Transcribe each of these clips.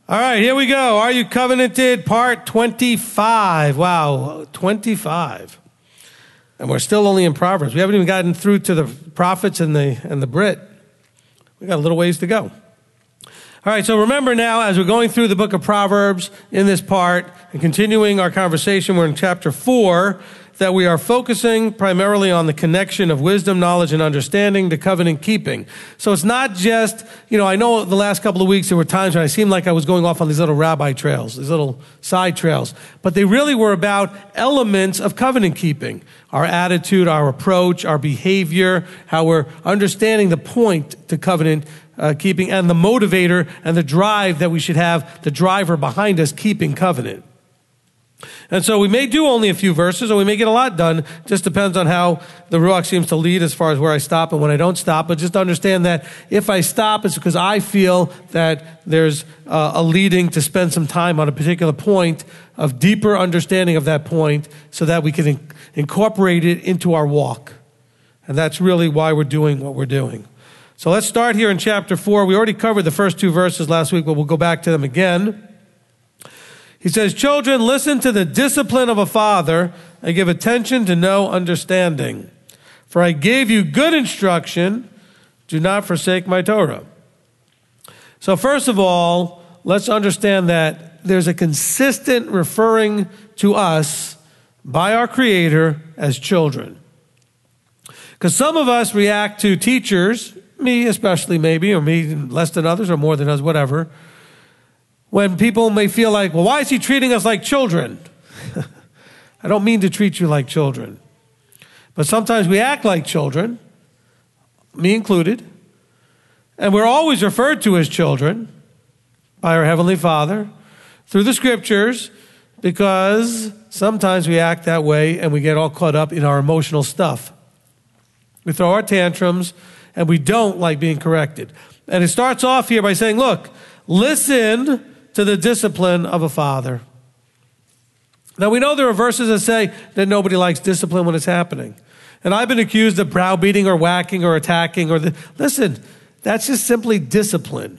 All right, here we go. Are you covenanted? Part 25. Wow, 25. And we're still only in Proverbs. We haven't even gotten through to the prophets and the Brit. We got a little ways to go. All right, so remember now, as we're going through the book of Proverbs in this part and continuing our conversation, we're in chapter 4, that we are focusing primarily on the connection of wisdom, knowledge, and understanding to covenant keeping. So it's not just, I know the last couple of weeks there were times when I seemed like I was going off on these little rabbi trails, these little side trails, but they really were about elements of covenant keeping. Our attitude, our approach, our behavior, how we're understanding the point to covenant keeping and the motivator and the drive that we should have, the driver behind us keeping covenant. And so we may do only a few verses, or we may get a lot done. Just depends on how the Ruach seems to lead as far as where I stop and when I don't stop. But just understand that if I stop, it's because I feel that there's a leading to spend some time on a particular point of deeper understanding of that point so that we can incorporate it into our walk. And that's really why we're doing what we're doing. So let's start here in chapter 4. We already covered the first two verses last week, but we'll go back to them again. He says, "Children, listen to the discipline of a father and give attention to no understanding. For I gave you good instruction. Do not forsake my Torah." So first of all, let's understand that there's a consistent referring to us by our Creator as children. Because some of us react to teachers, me especially maybe, or me less than others or more than others, whatever, when people may feel like, well, why is he treating us like children? I don't mean to treat you like children. But sometimes we act like children, me included, and we're always referred to as children by our Heavenly Father through the Scriptures because sometimes we act that way and we get all caught up in our emotional stuff. We throw our tantrums and we don't like being corrected. And it starts off here by saying, look, listen to the discipline of a father. Now, we know there are verses that say that nobody likes discipline when it's happening. And I've been accused of browbeating or whacking or attacking. Listen, that's just simply discipline.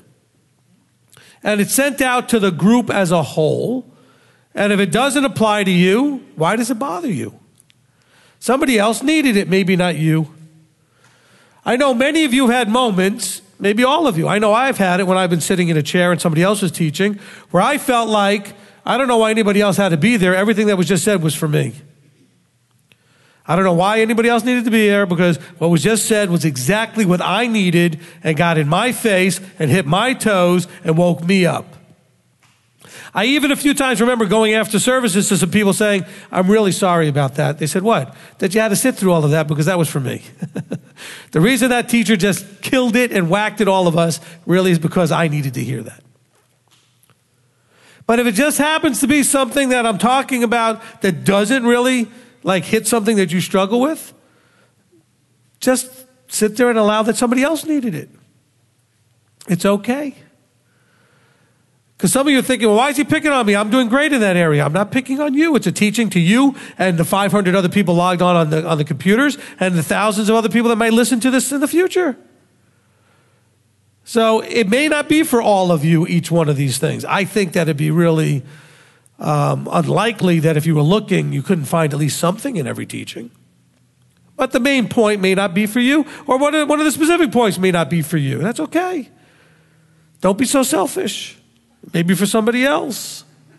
And it's sent out to the group as a whole. And if it doesn't apply to you, why does it bother you? Somebody else needed it, maybe not you. I know many of you have had moments, maybe all of you. I know I've had it when I've been sitting in a chair and somebody else was teaching, where I felt like, I don't know why anybody else had to be there. Everything that was just said was for me. I don't know why anybody else needed to be there because what was just said was exactly what I needed and got in my face and hit my toes and woke me up. I even a few times remember going after services to some people saying, I'm really sorry about that. They said, what? That you had to sit through all of that because that was for me. The reason that teacher just killed it and whacked at all of us really is because I needed to hear that. But if it just happens to be something that I'm talking about that doesn't really hit something that you struggle with, just sit there and allow that somebody else needed it. It's okay. Because some of you are thinking, well, why is he picking on me? I'm doing great in that area. I'm not picking on you. It's a teaching to you and the 500 other people logged on the computers and the thousands of other people that might listen to this in the future. So it may not be for all of you, each one of these things. I think that it'd be really unlikely that if you were looking, you couldn't find at least something in every teaching. But the main point may not be for you, or one of the specific points may not be for you. That's okay. Don't be so selfish. Maybe for somebody else.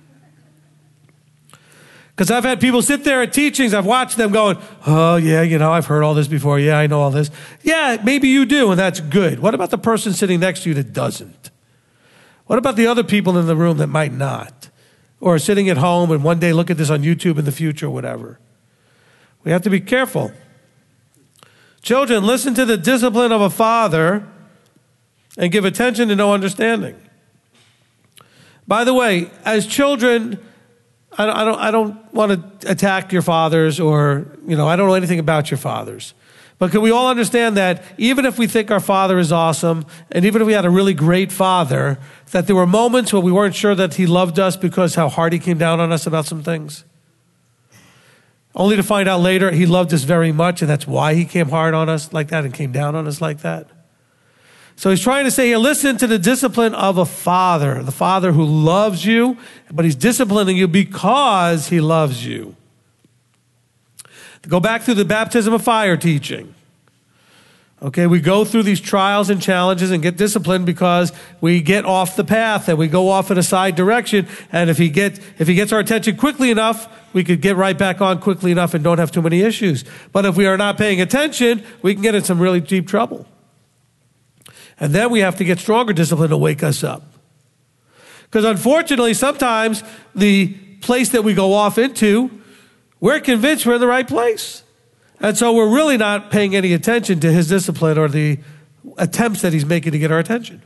Because I've had people sit there at teachings, I've watched them going, oh yeah, I've heard all this before. Yeah, I know all this. Yeah, maybe you do, and that's good. What about the person sitting next to you that doesn't? What about the other people in the room that might not? Or sitting at home and one day look at this on YouTube in the future or whatever. We have to be careful. Children, listen to the discipline of a father and give attention to no understanding. By the way, as children, I don't want to attack your fathers or, I don't know anything about your fathers. But can we all understand that even if we think our father is awesome, and even if we had a really great father, that there were moments when we weren't sure that he loved us because how hard he came down on us about some things? Only to find out later he loved us very much, and that's why he came hard on us like that and came down on us like that. So he's trying to say here, listen to the discipline of a father, the father who loves you, but he's disciplining you because he loves you. To go back through the baptism of fire teaching. Okay, we go through these trials and challenges and get disciplined because we get off the path and we go off in a side direction. And if he gets our attention quickly enough, we could get right back on quickly enough and don't have too many issues. But if we are not paying attention, we can get in some really deep trouble. And then we have to get stronger discipline to wake us up. Because unfortunately, sometimes the place that we go off into, we're convinced we're in the right place. And so we're really not paying any attention to his discipline or the attempts that he's making to get our attention.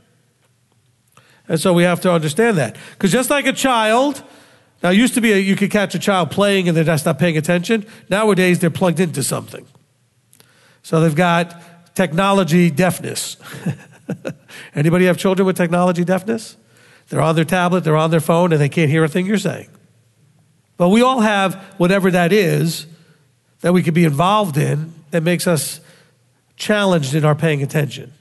And so we have to understand that. Because just like a child, now it used to be you could catch a child playing and they're just not paying attention. Nowadays they're plugged into something. So they've got technology deafness. Anybody have children with technology deafness? They're on their tablet, they're on their phone, and they can't hear a thing you're saying. But we all have whatever that is that we could be involved in that makes us challenged in our paying attention.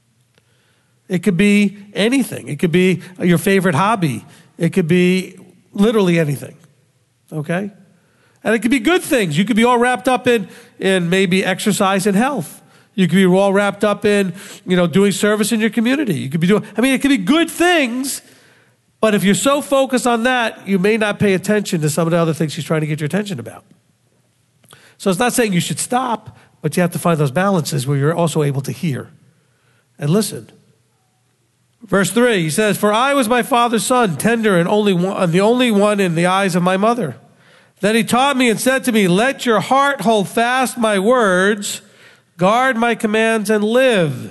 It could be anything. It could be your favorite hobby. It could be literally anything, okay? And it could be good things. You could be all wrapped up in maybe exercise and health. You could be all wrapped up in, doing service in your community. You could be it could be good things, but if you're so focused on that, you may not pay attention to some of the other things he's trying to get your attention about. So it's not saying you should stop, but you have to find those balances where you're also able to hear and listen. Verse 3, he says, "For I was my father's son, tender and the only one in the eyes of my mother. Then he taught me and said to me, let your heart hold fast my words, guard my commands and live."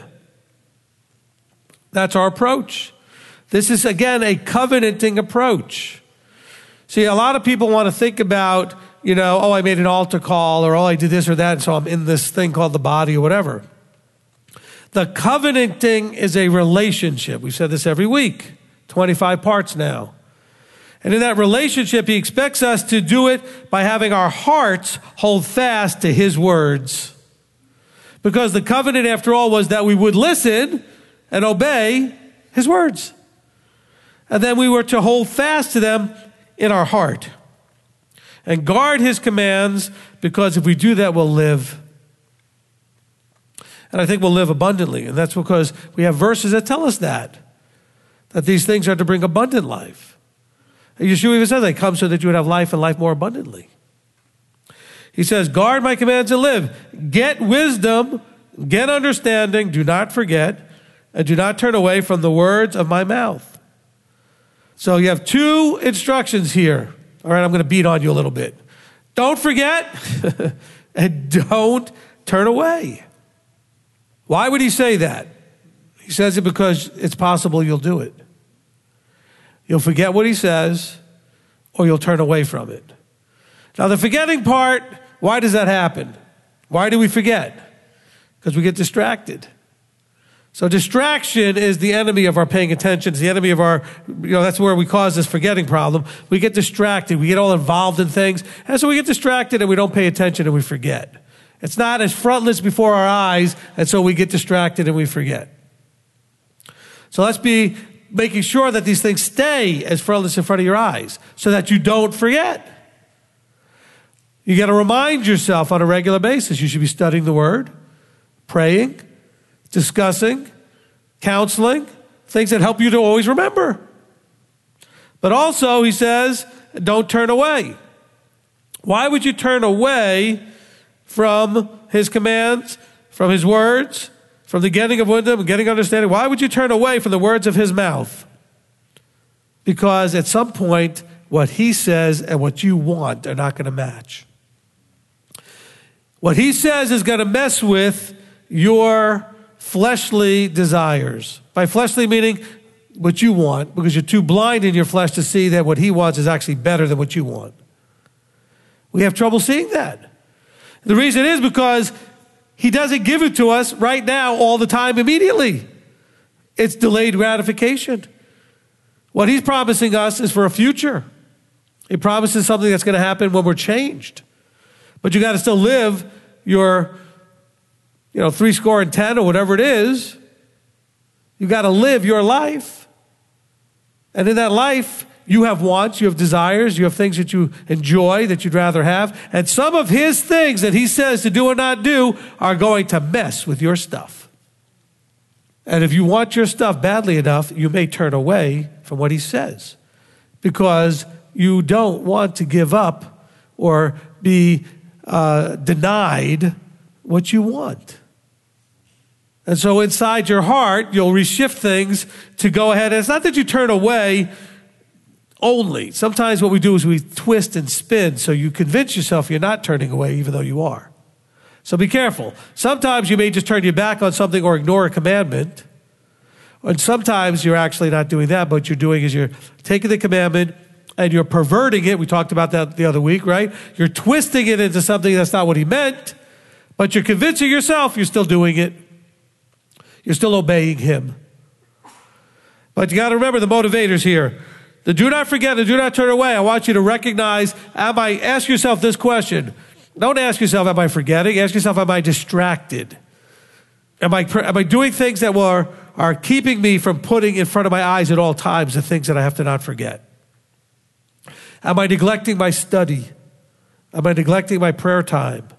That's our approach. This is, again, a covenanting approach. See, a lot of people want to think about, I made an altar call, or I did this or that, and so I'm in this thing called the body or whatever. The covenanting is a relationship. We've said this every week, 25 parts now. And in that relationship, he expects us to do it by having our hearts hold fast to his words. Because the covenant, after all, was that we would listen and obey his words. And then we were to hold fast to them in our heart. And guard his commands, because if we do that, we'll live. And I think we'll live abundantly. And that's because we have verses that tell us that these things are to bring abundant life. And Yeshua even says, "They come so that you would have life and life more abundantly." He says, guard my commands and live. Get wisdom, get understanding, do not forget, and do not turn away from the words of my mouth. So you have two instructions here. All right, I'm going to beat on you a little bit. Don't forget, and don't turn away. Why would he say that? He says it because it's possible you'll do it. You'll forget what he says, or you'll turn away from it. Now, the forgetting part, why does that happen? Why do we forget? Because we get distracted. So distraction is the enemy of our paying attention. It's the enemy of our, that's where we cause this forgetting problem. We get distracted. We get all involved in things. And so we get distracted and we don't pay attention and we forget. It's not as frontless before our eyes, and so we get distracted and we forget. So let's be making sure that these things stay as frontless in front of your eyes so that you don't forget. You got to remind yourself on a regular basis. You should be studying the Word, praying, discussing, counseling, things that help you to always remember. But also, he says, don't turn away. Why would you turn away from his commands, from his words, from the getting of wisdom and getting understanding? Why would you turn away from the words of his mouth? Because at some point, what he says and what you want are not going to match. What he says is going to mess with your fleshly desires. By fleshly meaning what you want, because you're too blind in your flesh to see that what he wants is actually better than what you want. We have trouble seeing that. The reason is because he doesn't give it to us right now all the time immediately. It's delayed gratification. What he's promising us is for a future. He promises something that's going to happen when we're changed. But you got to still live your 70 or whatever it is. You got to live your life. And in that life, you have wants, you have desires, you have things that you enjoy, that you'd rather have. And some of his things that he says to do or not do are going to mess with your stuff. And if you want your stuff badly enough, you may turn away from what he says because you don't want to give up or be denied what you want. And so inside your heart, you'll reshift things to go ahead. And it's not that you turn away only. Sometimes what we do is we twist and spin so you convince yourself you're not turning away even though you are. So be careful. Sometimes you may just turn your back on something or ignore a commandment. And sometimes you're actually not doing that, but what you're doing is you're taking the commandment and you're perverting it. We talked about that the other week, right? You're twisting it into something that's not what he meant, but you're convincing yourself you're still doing it. You're still obeying him. But you got to remember the motivators here. The do not forget and do not turn away. I want you to recognize, ask yourself this question. Don't ask yourself, am I forgetting? Ask yourself, am I distracted? Am I doing things that are keeping me from putting in front of my eyes at all times the things that I have to not forget? Am I neglecting my study? Am I neglecting my prayer time?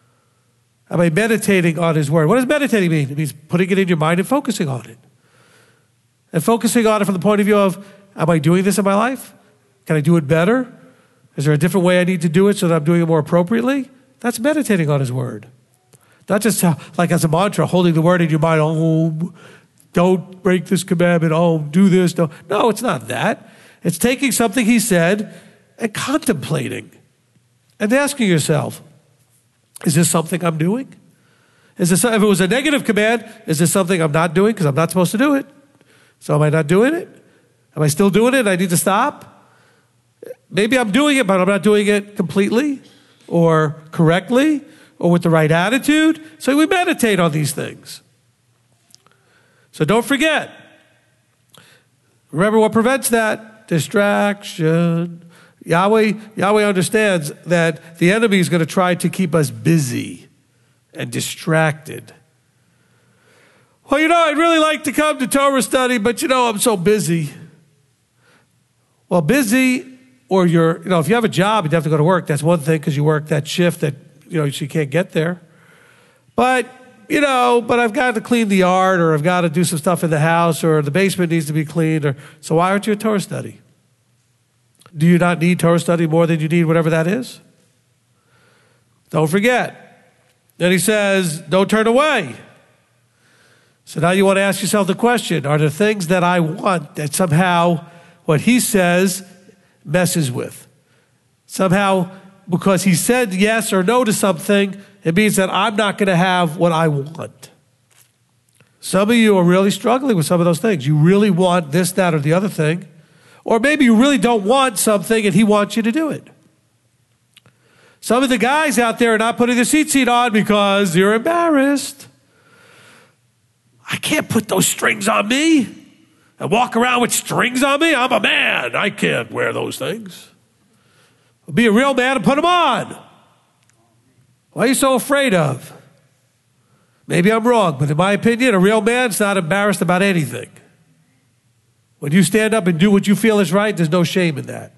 Am I meditating on his word? What does meditating mean? It means putting it in your mind and focusing on it. And focusing on it from the point of view of, am I doing this in my life? Can I do it better? Is there a different way I need to do it so that I'm doing it more appropriately? That's meditating on his word. Not just like as a mantra, holding the word in your mind, oh, don't break this commandment, oh, do this. No, it's not that. It's taking something he said and contemplating and asking yourself, is this something I'm doing? If it was a negative command, is this something I'm not doing because I'm not supposed to do it? So am I not doing it? Am I still doing it and I need to stop? Maybe I'm doing it, but I'm not doing it completely or correctly or with the right attitude. So we meditate on these things. So don't forget. Remember what prevents that? Distraction. Yahweh understands that the enemy is going to try to keep us busy and distracted. Well, I'd really like to come to Torah study, but I'm so busy. Well, busy, or if you have a job and you have to go to work, that's one thing because you work that shift that, so you can't get there. But I've got to clean the yard, or I've got to do some stuff in the house, or the basement needs to be cleaned, so why aren't you at Torah study? Do you not need Torah study more than you need whatever that is? Don't forget. Then he says, don't turn away. So now you want to ask yourself the question, are there things that I want that somehow what he says messes with? Somehow, because he said yes or no to something, it means that I'm not going to have what I want. Some of you are really struggling with some of those things. You really want this, that, or the other thing. Or maybe you really don't want something and he wants you to do it. Some of the guys out there are not putting the seat on because you're embarrassed. I can't put those strings on me and walk around with strings on me. I'm a man. I can't wear those things. Be a real man and put them on. What are you so afraid of? Maybe I'm wrong, but in my opinion, a real man's not embarrassed about anything. When you stand up and do what you feel is right, there's no shame in that.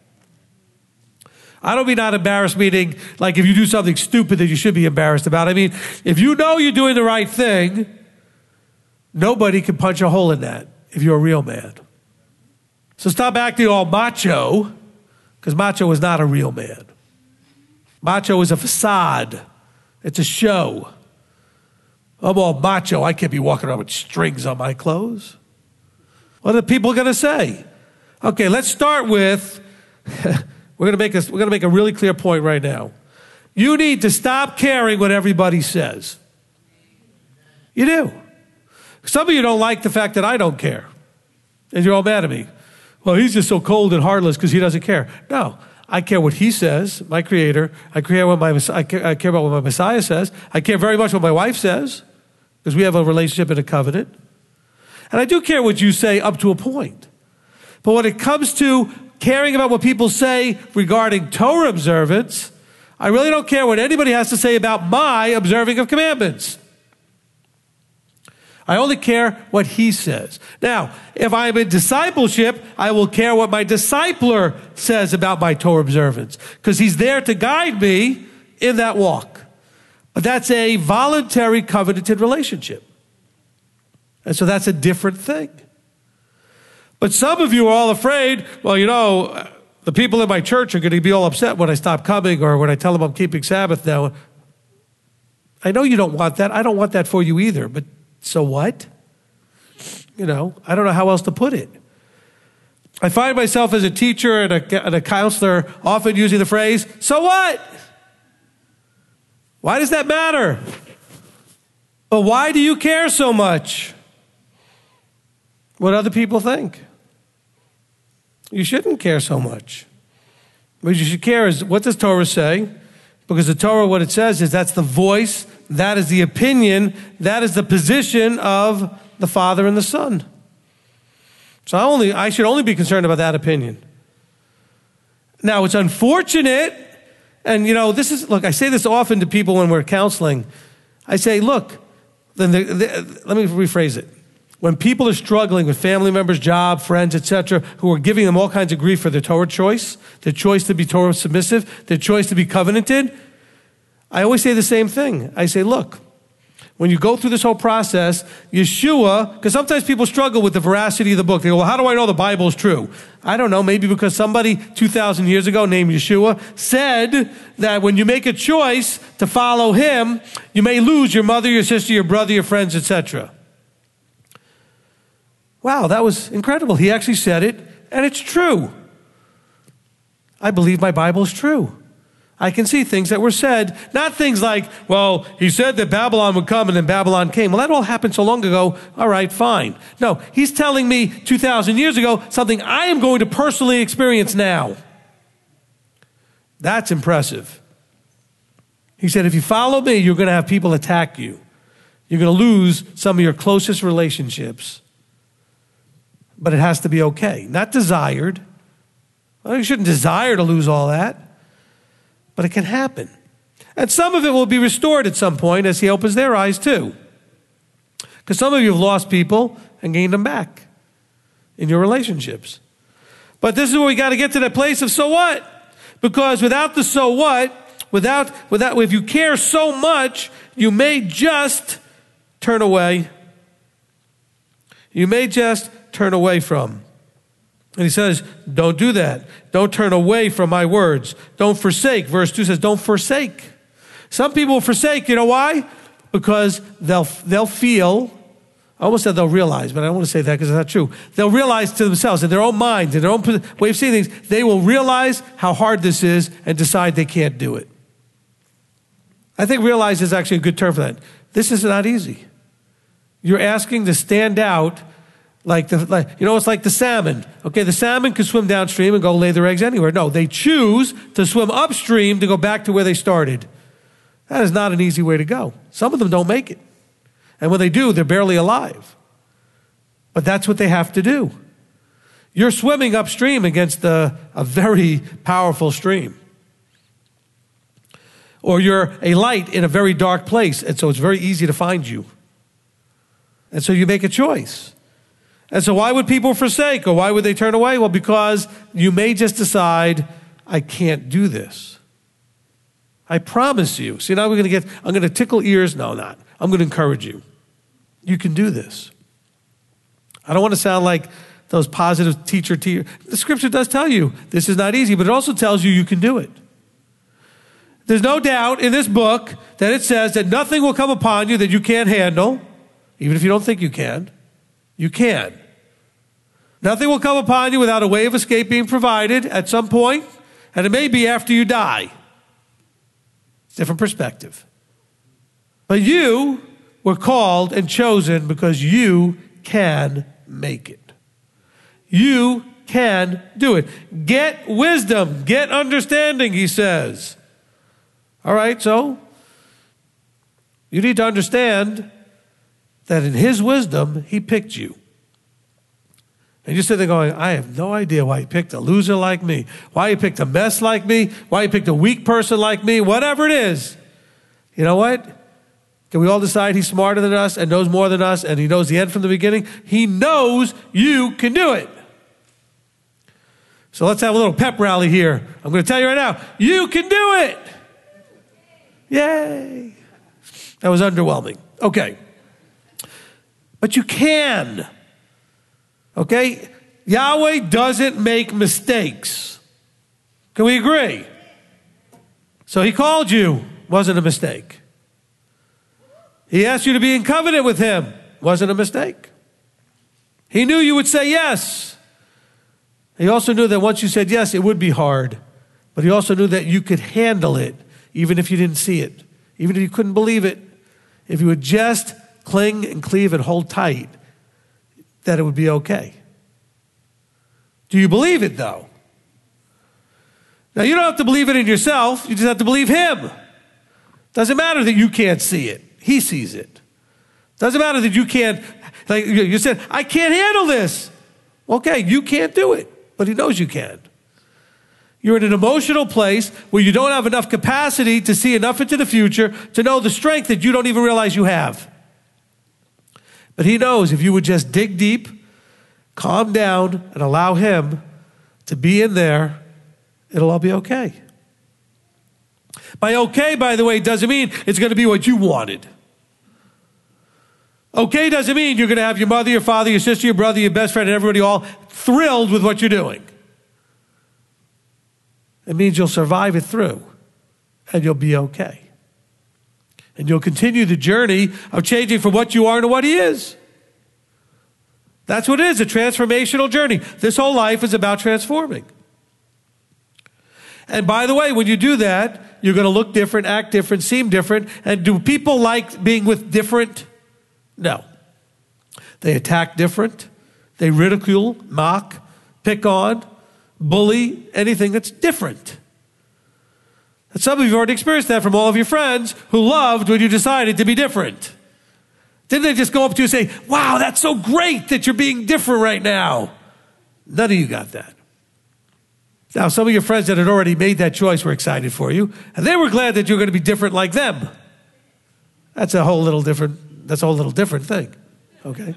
I don't mean not embarrassed, meaning like if you do something stupid that you should be embarrassed about. I mean, if you know you're doing the right thing, nobody can punch a hole in that if you're a real man. So stop acting all macho, because macho is not a real man. Macho is a facade. It's a show. I'm all macho. I can't be walking around with strings on my clothes. What are the people going to say? Okay, let's start with, we're going to make a really clear point right now. You need to stop caring what everybody says. You do. Some of you don't like the fact that I don't care. And you're all mad at me. Well, he's just so cold and heartless because he doesn't care. No, I care what he says, my creator. I care about what my Messiah says. I care very much what my wife says because we have a relationship and a covenant. And I do care what you say up to a point. But when it comes to caring about what people say regarding Torah observance, I really don't care what anybody has to say about my observing of commandments. I only care what he says. Now, if I'm in discipleship, I will care what my discipler says about my Torah observance, because he's there to guide me in that walk. But that's a voluntary covenanted relationship. And so that's a different thing. But some of you are all afraid, well, the people in my church are going to be all upset when I stop coming or when I tell them I'm keeping Sabbath now. I know you don't want that. I don't want that for you either. But so what? I don't know how else to put it. I find myself as a teacher and a counselor often using the phrase, so what? Why does that matter? But why do you care so much? What other people think? You shouldn't care so much. What you should care is, what does Torah say? Because the Torah, what it says is that's the voice, that is the opinion, that is the position of the Father and the Son. So I should only be concerned about that opinion. Now, it's unfortunate, and look, I say this often to people when we're counseling. I say, look, let me rephrase it. When people are struggling with family members, job, friends, etc., who are giving them all kinds of grief for their Torah choice, their choice to be Torah submissive, their choice to be covenanted, I always say the same thing. I say, look, when you go through this whole process, Yeshua, because sometimes people struggle with the veracity of the book. They go, well, how do I know the Bible is true? I don't know, maybe because somebody 2,000 years ago named Yeshua said that when you make a choice to follow him, you may lose your mother, your sister, your brother, your friends, etc. Wow, that was incredible. He actually said it, and it's true. I believe my Bible is true. I can see things that were said, not things like, well, he said that Babylon would come and then Babylon came. Well, that all happened so long ago. All right, fine. No, he's telling me 2,000 years ago something I am going to personally experience now. That's impressive. He said, if you follow me, you're going to have people attack you. You're going to lose some of your closest relationships. But it has to be okay, not desired. Well, you shouldn't desire to lose all that. But it can happen. And some of it will be restored at some point as he opens their eyes too. Because some of you have lost people and gained them back in your relationships. But this is where we got to get to that place of so what? Because without the so what, without if you care so much, you may just turn away. You may just turn away from. And he says, don't do that. Don't turn away from my words. Don't forsake. Verse 2 says, don't forsake. Some people forsake. You know why? Because they'll feel, I almost said they'll realize, but I don't want to say that because it's not true. They'll realize to themselves, in their own minds, in their own way of seeing things, they will realize how hard this is and decide they can't do it. I think realize is actually a good term for that. This is not easy. You're asking to stand out it's like the salmon. Okay, the salmon can swim downstream and go lay their eggs anywhere. No, they choose to swim upstream to go back to where they started. That is not an easy way to go. Some of them don't make it. And when they do, they're barely alive. But that's what they have to do. You're swimming upstream against a very powerful stream. Or you're a light in a very dark place, and so it's very easy to find you. And so you make a choice. And so why would people forsake, or why would they turn away? Well, because you may just decide, I can't do this. I promise you. See, now I'm going to tickle ears. No, not. I'm going to encourage you. You can do this. I don't want to sound like those positive teacher. The scripture does tell you this is not easy, but it also tells you can do it. There's no doubt in this book that it says that nothing will come upon you that you can't handle, even if you don't think you can. You can. Nothing will come upon you without a way of escape being provided at some point, and it may be after you die. It's a different perspective. But you were called and chosen because you can make it. You can do it. Get wisdom, get understanding, he says. All right, so you need to understand that in his wisdom, he picked you. And you're sitting there going, I have no idea why he picked a loser like me, why he picked a mess like me, why he picked a weak person like me, whatever it is. You know what? Can we all decide he's smarter than us and knows more than us and he knows the end from the beginning? He knows you can do it. So let's have a little pep rally here. I'm going to tell you right now, you can do it. Yay. That was underwhelming. Okay. But you can. Okay? Yahweh doesn't make mistakes. Can we agree? So he called you. Wasn't a mistake. He asked you to be in covenant with him. Wasn't a mistake. He knew you would say yes. He also knew that once you said yes, it would be hard. But he also knew that you could handle it, even if you didn't see it, even if you couldn't believe it. If you would just cling and cleave and hold tight, that it would be okay. Do you believe it, though? Now, you don't have to believe it in yourself. You just have to believe him. Doesn't matter that you can't see it. He sees it. Doesn't matter that you can't, like you said, I can't handle this. Okay, you can't do it. But he knows you can. You're in an emotional place where you don't have enough capacity to see enough into the future to know the strength that you don't even realize you have. But he knows if you would just dig deep, calm down, and allow him to be in there, it'll all be okay. By okay, by the way, doesn't mean it's going to be what you wanted. Okay doesn't mean you're going to have your mother, your father, your sister, your brother, your best friend, and everybody all thrilled with what you're doing. It means you'll survive it through, and you'll be okay. And you'll continue the journey of changing from what you are to what he is. That's what it is, a transformational journey. This whole life is about transforming. And by the way, when you do that, you're going to look different, act different, seem different. And do people like being with different? No. They attack different. They ridicule, mock, pick on, bully, anything that's different. And some of you have already experienced that from all of your friends who loved when you decided to be different. Didn't they just go up to you and say, wow, that's so great that you're being different right now? None of you got that. Now, some of your friends that had already made that choice were excited for you, and they were glad that you were going to be different like them. That's a whole little different thing, okay?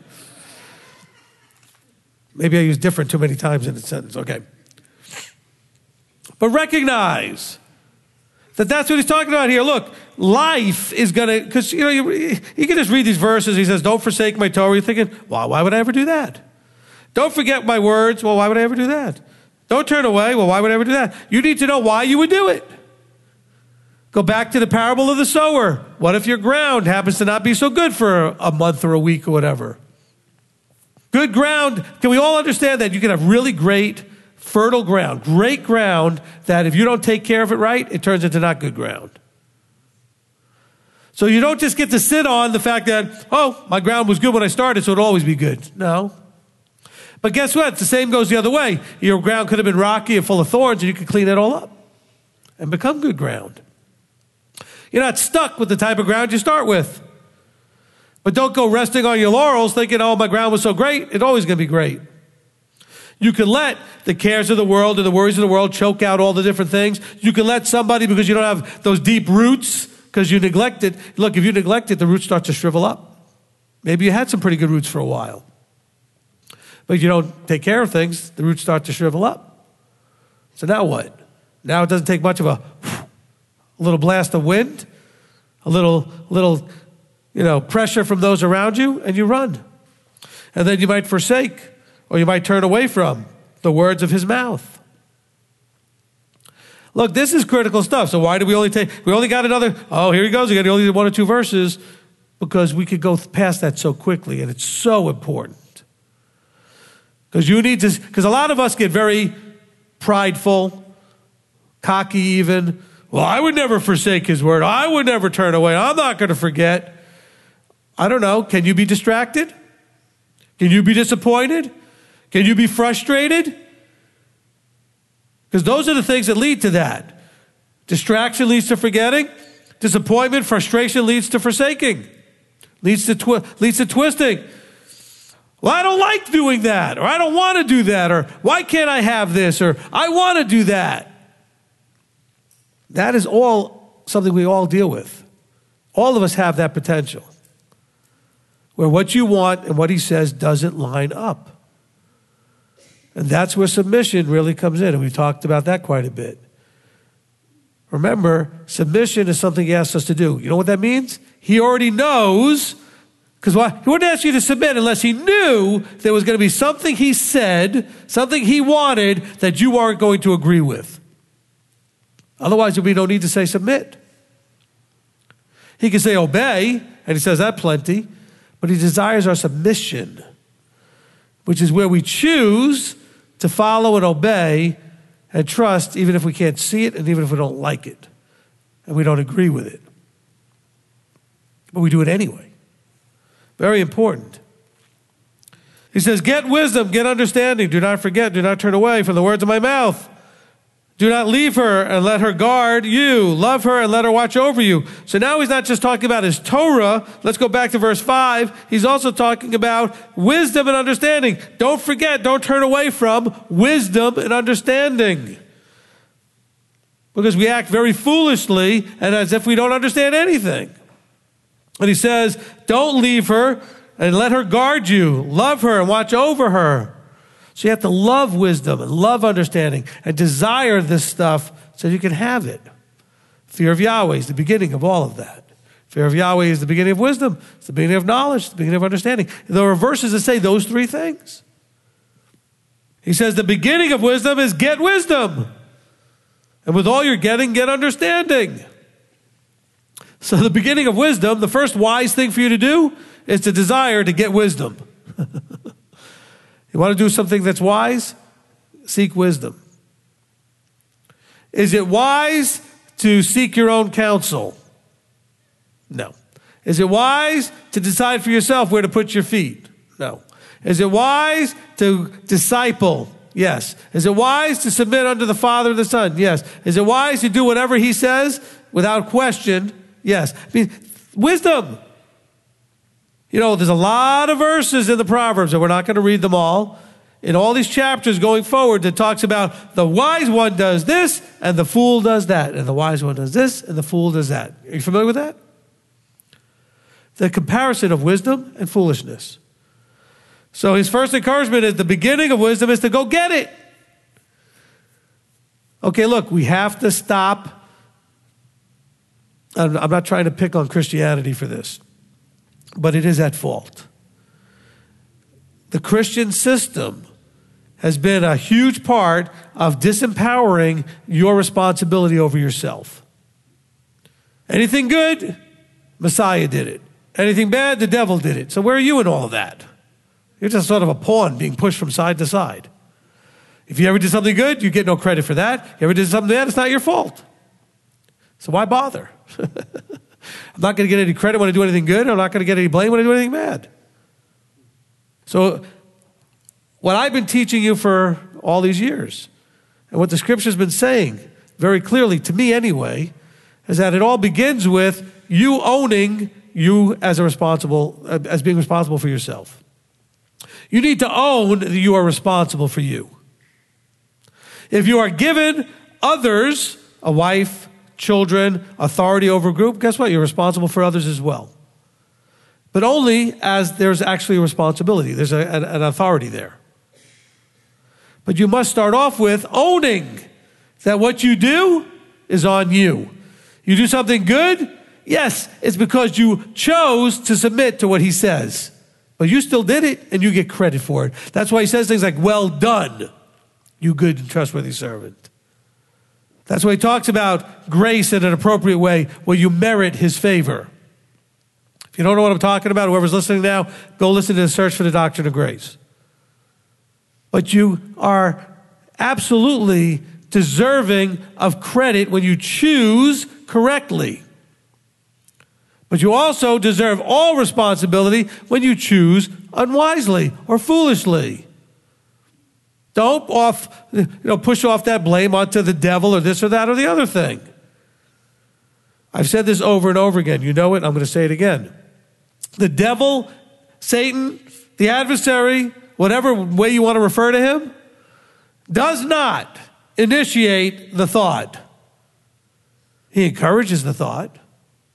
Maybe I use different too many times in a sentence, okay. But recognize that that's what he's talking about here. Look, life is going to, because, you can just read these verses. He says, don't forsake my Torah. You're thinking, well, why would I ever do that? Don't forget my words. Well, why would I ever do that? Don't turn away. Well, why would I ever do that? You need to know why you would do it. Go back to the parable of the sower. What if your ground happens to not be so good for a month or a week or whatever? Good ground. Can we all understand that you can have really great, fertile ground, great ground that if you don't take care of it right, it turns into not good ground. So you don't just get to sit on the fact that, oh, my ground was good when I started, so it'll always be good. No. But guess what? The same goes the other way. Your ground could have been rocky and full of thorns, and you can clean it all up and become good ground. You're not stuck with the type of ground you start with. But don't go resting on your laurels thinking, oh, my ground was so great. It's always going to be great. You can let the cares of the world and the worries of the world choke out all the different things. You can let somebody, because you don't have those deep roots, because you neglect it. Look, if you neglect it, the roots start to shrivel up. Maybe you had some pretty good roots for a while. But if you don't take care of things, the roots start to shrivel up. So now what? Now it doesn't take much of a little blast of wind, a little pressure from those around you, and you run. And then you might forsake, or you might turn away from the words of his mouth. Look, this is critical stuff. So why do we only got another, here he goes, we got only 1 or 2 verses, because we could go past that so quickly, and it's so important. Because a lot of us get very prideful, cocky even. Well, I would never forsake his word. I would never turn away. I'm not going to forget. I don't know. Can you be distracted? Can you be disappointed? Can you be frustrated? Because those are the things that lead to that. Distraction leads to forgetting. Disappointment, frustration leads to forsaking. Leads to twisting. Well, I don't like doing that, or I don't want to do that, or why can't I have this, or I want to do that. That is all something we all deal with. All of us have that potential, where what you want and what he says doesn't line up. And that's where submission really comes in, and we've talked about that quite a bit. Remember, submission is something he asks us to do. You know what that means? He already knows, because he wouldn't ask you to submit unless he knew there was going to be something he said, something he wanted that you aren't going to agree with. Otherwise, there'd be no need to say submit. He can say obey, and he says that plenty, but he desires our submission, which is where we choose to follow and obey and trust, even if we can't see it and even if we don't like it and we don't agree with it. But we do it anyway. Very important. He says, get wisdom, get understanding. Do not forget, do not turn away from the words of my mouth. Do not leave her and let her guard you. Love her and let her watch over you. So now he's not just talking about his Torah. Let's go back to verse 5. He's also talking about wisdom and understanding. Don't forget, don't turn away from wisdom and understanding. Because we act very foolishly and as if we don't understand anything. And he says, don't leave her and let her guard you. Love her and watch over her. So you have to love wisdom and love understanding and desire this stuff so you can have it. Fear of Yahweh is the beginning of all of that. Fear of Yahweh is the beginning of wisdom. It's the beginning of knowledge. It's the beginning of understanding. There are verses that say those three things. He says the beginning of wisdom is get wisdom. And with all you're getting, get understanding. So the beginning of wisdom, the first wise thing for you to do is to desire to get wisdom. You want to do something that's wise? Seek wisdom. Is it wise to seek your own counsel? No. Is it wise to decide for yourself where to put your feet? No. Is it wise to disciple? Yes. Is it wise to submit unto the Father and the Son? Yes. Is it wise to do whatever he says without question? Yes. I mean, wisdom. You know, there's a lot of verses in the Proverbs, and we're not going to read them all, in all these chapters going forward that talks about the wise one does this, and the fool does that, and the wise one does this, and the fool does that. Are you familiar with that? The comparison of wisdom and foolishness. So his first encouragement is the beginning of wisdom is to go get it. Okay, look, we have to stop. I'm not trying to pick on Christianity for this, but it is at fault. The Christian system has been a huge part of disempowering your responsibility over yourself. Anything good, Messiah did it. Anything bad, the devil did it. So where are you in all of that? You're just sort of a pawn being pushed from side to side. If you ever did something good, you get no credit for that. If you ever did something bad, it's not your fault. So why bother? I'm not going to get any credit when I do anything good. I'm not going to get any blame when I do anything bad. So what I've been teaching you for all these years, and what the Scripture's been saying very clearly, to me anyway, is that it all begins with you owning you as being responsible for yourself. You need to own that you are responsible for you. If you are given others, a wife, children, authority over a group, guess what? You're responsible for others as well. But only as there's actually a responsibility. There's an authority there. But you must start off with owning that what you do is on you. You do something good, yes, it's because you chose to submit to what he says. But you still did it, and you get credit for it. That's why he says things like, well done, you good and trustworthy servant. That's why he talks about grace in an appropriate way, where you merit his favor. If you don't know what I'm talking about, whoever's listening now, go listen to the Search for the Doctrine of Grace. But you are absolutely deserving of credit when you choose correctly. But you also deserve all responsibility when you choose unwisely or foolishly. Don't push off that blame onto the devil or this or that or the other thing. I've said this over and over again. You know it. I'm going to say it again. The devil, Satan, the adversary, whatever way you want to refer to him, does not initiate the thought. He encourages the thought.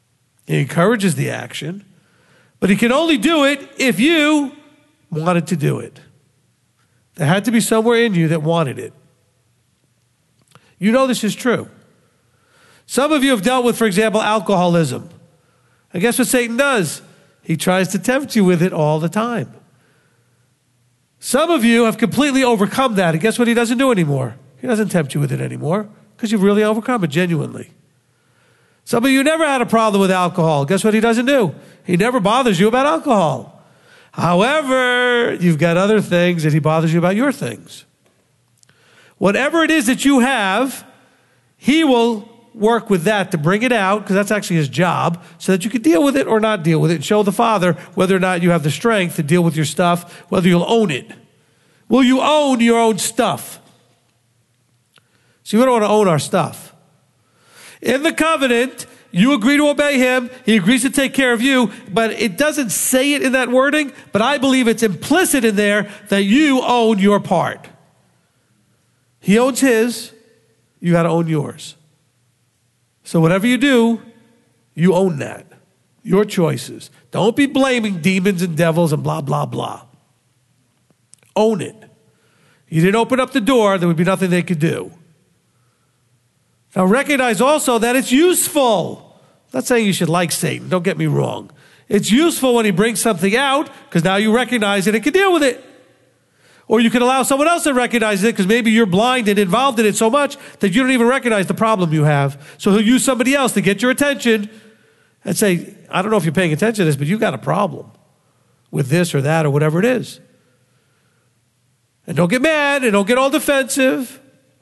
He encourages the action, but he can only do it if you wanted to do it. There had to be somewhere in you that wanted it. You know this is true. Some of you have dealt with, for example, alcoholism. And guess what Satan does? He tries to tempt you with it all the time. Some of you have completely overcome that. And guess what he doesn't do anymore? He doesn't tempt you with it anymore because you've really overcome it genuinely. Some of you never had a problem with alcohol. Guess what he doesn't do? He never bothers you about alcohol. However, you've got other things that he bothers you about your things. Whatever it is that you have, he will work with that to bring it out, because that's actually his job, so that you can deal with it or not deal with it and show the Father whether or not you have the strength to deal with your stuff, whether you'll own it. Will you own your own stuff? See, we don't want to own our stuff. In the covenant, you agree to obey him. He agrees to take care of you, but it doesn't say it in that wording, but I believe it's implicit in there that you own your part. He owns his, you got to own yours. So whatever you do, you own that. Your choices. Don't be blaming demons and devils and blah, blah, blah. Own it. You didn't open up the door, there would be nothing they could do. Now recognize also that it's useful. I'm not saying you should like Satan, don't get me wrong. It's useful when he brings something out, because now you recognize it and can deal with it. Or you can allow someone else to recognize it, because maybe you're blind and involved in it so much that you don't even recognize the problem you have. So he'll use somebody else to get your attention and say, I don't know if you're paying attention to this, but you've got a problem with this or that or whatever it is. And don't get mad and don't get all defensive.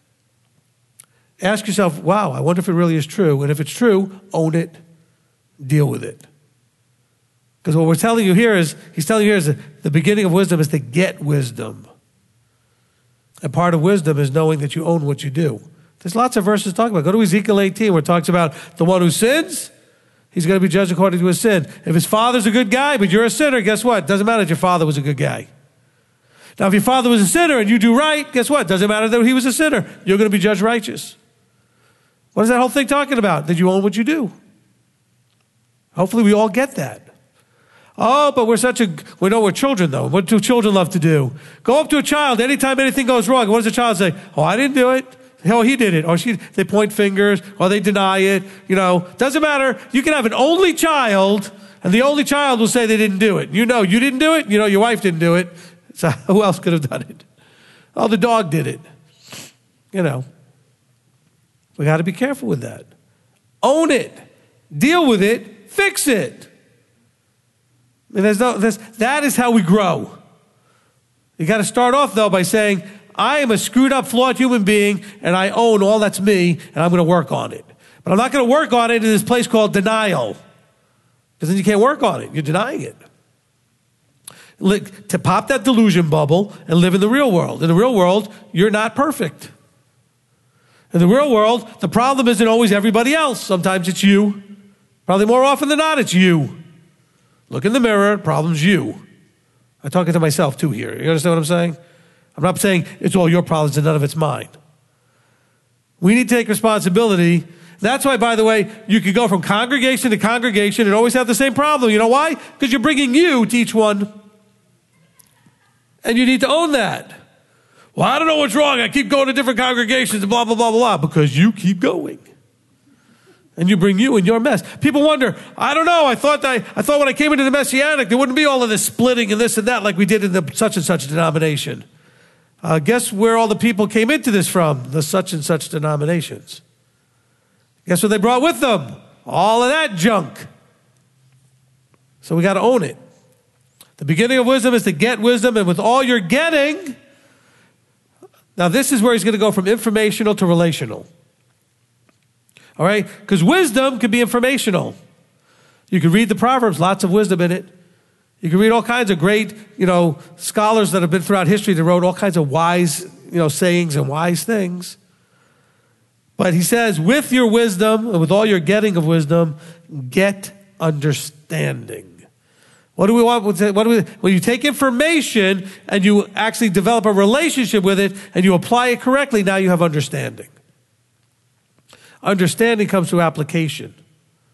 Ask yourself, wow, I wonder if it really is true. And if it's true, own it, deal with it. Because what we're telling you here is, he's telling you here is that the beginning of wisdom is to get wisdom. And part of wisdom is knowing that you own what you do. There's lots of verses talking about. Go to Ezekiel 18 where it talks about the one who sins, he's going to be judged according to his sin. If his father's a good guy, but you're a sinner, guess what? Doesn't matter if your father was a good guy. Now, if your father was a sinner and you do right, guess what? Doesn't matter that he was a sinner. You're going to be judged righteous. What is that whole thing talking about? That you own what you do. Hopefully we all get that. Oh, but we know we're children though. What do children love to do? Go up to a child anytime anything goes wrong. What does the child say? Oh, I didn't do it. Oh, he did it. Or they point fingers, or they deny it. Doesn't matter. You can have an only child, and the only child will say they didn't do it. You know you didn't do it. You know your wife didn't do it. So who else could have done it? Oh, the dog did it. We got to be careful with that. Own it. Deal with it. Fix it. And that is how we grow. You got to start off, though, by saying, I am a screwed up, flawed human being, and I own all that's me, and I'm going to work on it. But I'm not going to work on it in this place called denial, because then you can't work on it. You're denying it. To pop that delusion bubble and live in the real world. In the real world, you're not perfect. In the real world, the problem isn't always everybody else. Sometimes it's you. Probably more often than not, it's you. Look in the mirror, problem's you. I'm talking to myself too here. You understand what I'm saying? I'm not saying it's all your problems and none of it's mine. We need to take responsibility. That's why, by the way, you can go from congregation to congregation and always have the same problem. You know why? Because you're bringing you to each one. And you need to own that. Well, I don't know what's wrong. I keep going to different congregations and blah, blah, blah, blah, blah. Because you keep going. And you bring you and your mess. People wonder, I don't know, I thought when I came into the Messianic, there wouldn't be all of this splitting and this and that like we did in the such and such denomination. Guess where all the people came into this from? The such and such denominations. Guess what they brought with them? All of that junk. So we got to own it. The beginning of wisdom is to get wisdom, and with all you're getting, now this is where he's going to go from informational to relational. All right? Because wisdom can be informational. You can read the Proverbs, lots of wisdom in it. You can read all kinds of great, scholars that have been throughout history that wrote all kinds of wise, sayings and wise things. But he says, with your wisdom and with all your getting of wisdom, get understanding. What do we want? When you take information and you actually develop a relationship with it and you apply it correctly, now you have understanding. Understanding comes through application.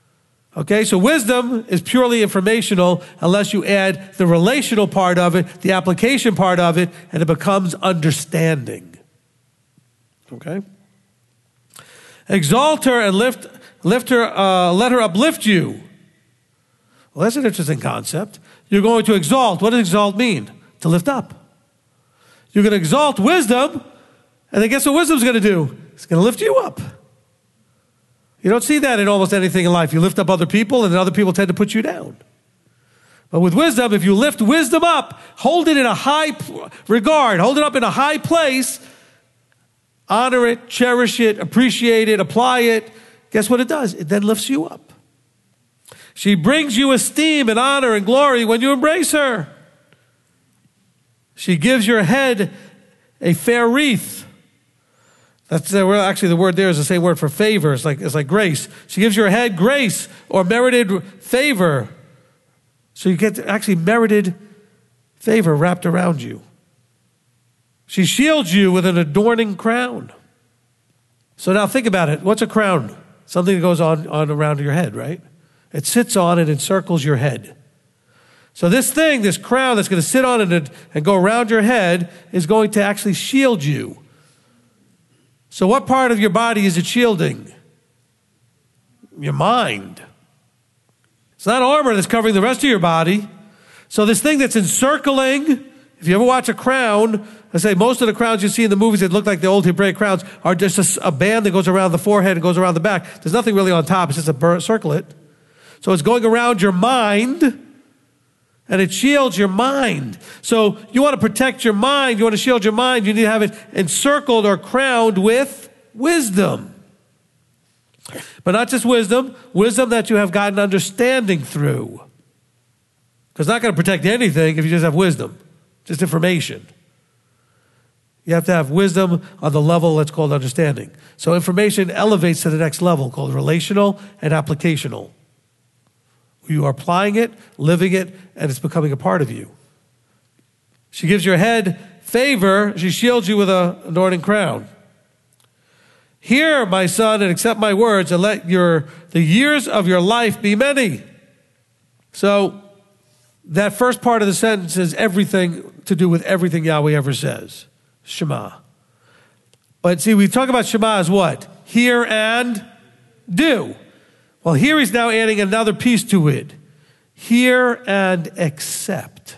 Okay, so wisdom is purely informational unless you add the relational part of it, the application part of it, and it becomes understanding. Okay? Exalt her and lift her, let her uplift you. Well, that's an interesting concept. You're going to exalt. What does exalt mean? To lift up. You're going to exalt wisdom, and then guess what wisdom's going to do? It's going to lift you up. You don't see that in almost anything in life. You lift up other people, and then other people tend to put you down. But with wisdom, if you lift wisdom up, hold it in a high regard, hold it up in a high place, honor it, cherish it, appreciate it, apply it, guess what it does? It then lifts you up. She brings you esteem and honor and glory when you embrace her. She gives your head a fair wreath. That's actually the word there is the same word for favor. It's like grace. She gives your head grace or merited favor. So you get actually merited favor wrapped around you. She shields you with an adorning crown. So now think about it. What's a crown? Something that goes on around your head, right? It sits on and encircles your head. So this thing, this crown that's going to sit on it and go around your head is going to actually shield you. So what part of your body is it shielding? Your mind. It's not armor that's covering the rest of your body. So this thing that's encircling, if you ever watch a crown, I say most of the crowns you see in the movies that look like the old Hebraic crowns are just a band that goes around the forehead and goes around the back. There's nothing really on top. It's just a circlet. So it's going around your mind, and it shields your mind. So you want to protect your mind, you want to shield your mind, you need to have it encircled or crowned with wisdom. But not just wisdom that you have gotten understanding through. Because it's not going to protect anything if you just have wisdom, just information. You have to have wisdom on the level that's called understanding. So information elevates to the next level called relational and applicational. You are applying it, living it, and it's becoming a part of you. She gives your head favor. She shields you with an adorning crown. Hear, my son, and accept my words, and let the years of your life be many. So that first part of the sentence is everything to do with everything Yahweh ever says. Shema. But see, we talk about Shema as what? Hear and do. Well, here he's now adding another piece to it. Hear and accept.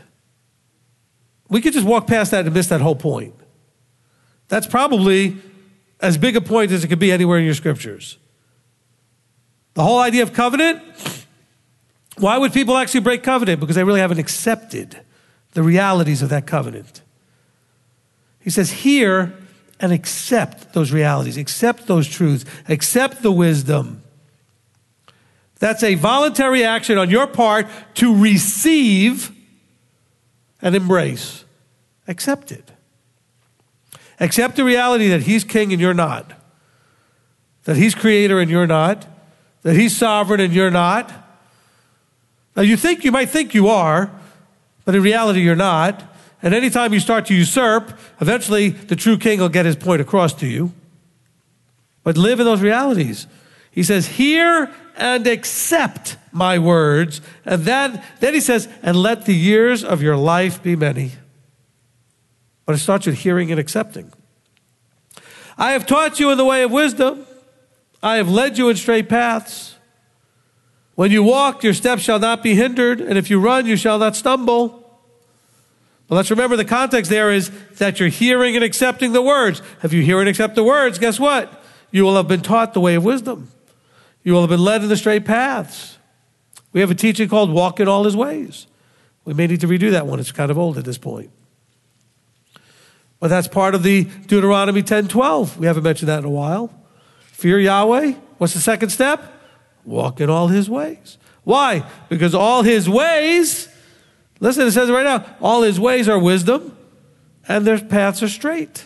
We could just walk past that and miss that whole point. That's probably as big a point as it could be anywhere in your scriptures. The whole idea of covenant, why would people actually break covenant? Because they really haven't accepted the realities of that covenant. He says, hear and accept those realities, accept those truths, accept the wisdom. That's a voluntary action on your part to receive and embrace. Accept it. Accept the reality that he's king and you're not. That he's creator and you're not. That he's sovereign and you're not. Now you might think you are, but in reality you're not. And anytime you start to usurp, eventually the true king will get his point across to you. But live in those realities. He says, hear and accept my words. And then he says, and let the years of your life be many. But it starts with hearing and accepting. I have taught you in the way of wisdom. I have led you in straight paths. When you walk, your steps shall not be hindered. And if you run, you shall not stumble. But let's remember the context there is that you're hearing and accepting the words. If you hear and accept the words, guess what? You will have been taught the way of wisdom. You will have been led in the straight paths. We have a teaching called Walk in All His Ways. We may need to redo that one. It's kind of old at this point. But that's part of the Deuteronomy 10:12. We haven't mentioned that in a while. Fear Yahweh. What's the second step? Walk in all his ways. Why? Because all his ways, listen, it says it right now, all his ways are wisdom and their paths are straight.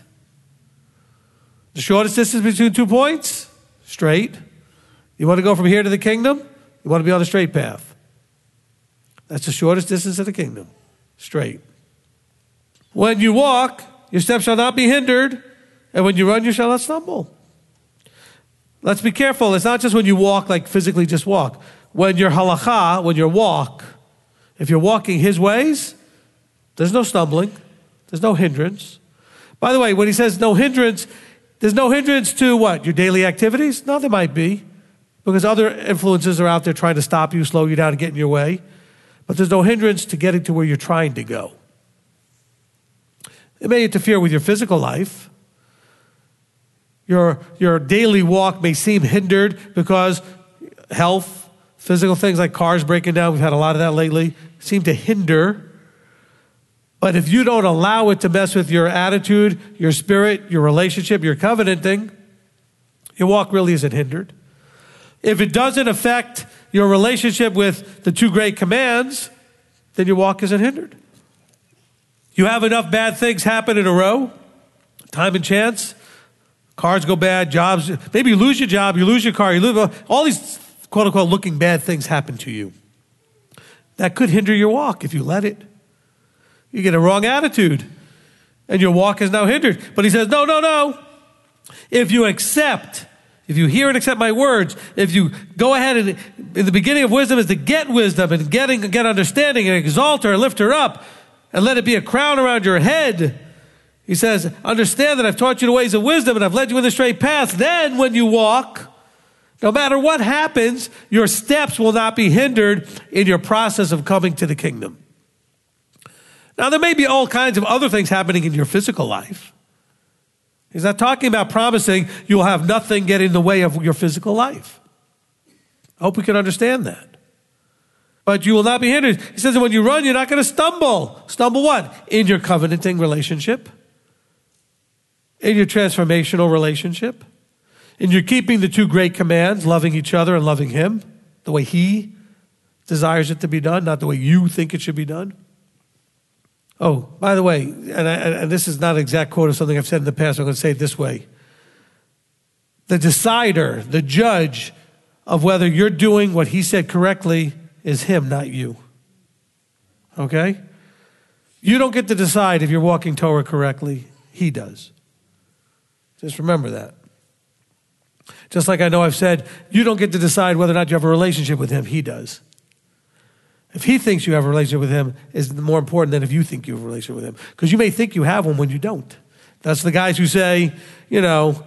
The shortest distance between 2 points? Straight. You want to go from here to the kingdom? You want to be on the straight path. That's the shortest distance to the kingdom. Straight. When you walk, your steps shall not be hindered, and when you run, you shall not stumble. Let's be careful. It's not just when you walk, like physically just walk. when your halakha, when your walk, if you're walking his ways, there's no stumbling, there's no hindrance. By the way, when he says no hindrance, there's no hindrance to what? Your daily activities? No, there might be, because other influences are out there trying to stop you, slow you down, and get in your way. But there's no hindrance to getting to where you're trying to go. It may interfere with your physical life. Your daily walk may seem hindered because health, physical things like cars breaking down, we've had a lot of that lately, seem to hinder. But if you don't allow it to mess with your attitude, your spirit, your relationship, your covenanting, your walk really isn't hindered. If it doesn't affect your relationship with the two great commands, then your walk isn't hindered. You have enough bad things happen in a row, time and chance, cars go bad, jobs, maybe you lose your job, you lose your car, you lose, all these quote unquote looking bad things happen to you. That could hinder your walk if you let it. You get a wrong attitude and your walk is now hindered. But he says, no. If you accept, if you hear and accept my words, if you go ahead and in the beginning of wisdom is to get wisdom and get understanding and exalt her and lift her up and let it be a crown around your head. He says, understand that I've taught you the ways of wisdom and I've led you in the straight path. Then when you walk, no matter what happens, your steps will not be hindered in your process of coming to the kingdom. Now, there may be all kinds of other things happening in your physical life. He's not talking about promising you'll have nothing get in the way of your physical life. I hope we can understand that. But you will not be hindered. He says that when you run, you're not going to stumble. Stumble what? In your covenanting relationship. In your transformational relationship. In your keeping the two great commands, loving each other and loving him, the way he desires it to be done, not the way you think it should be done. Oh, by the way, and this is not an exact quote of something I've said in the past, I'm going to say it this way. The decider, the judge of whether you're doing what he said correctly is him, not you. Okay? You don't get to decide if you're walking Torah correctly. He does. Just remember that. Just like I know I've said, you don't get to decide whether or not you have a relationship with him. He does. If he thinks you have a relationship with him is more important than if you think you have a relationship with him. Because you may think you have one when you don't. That's the guys who say, we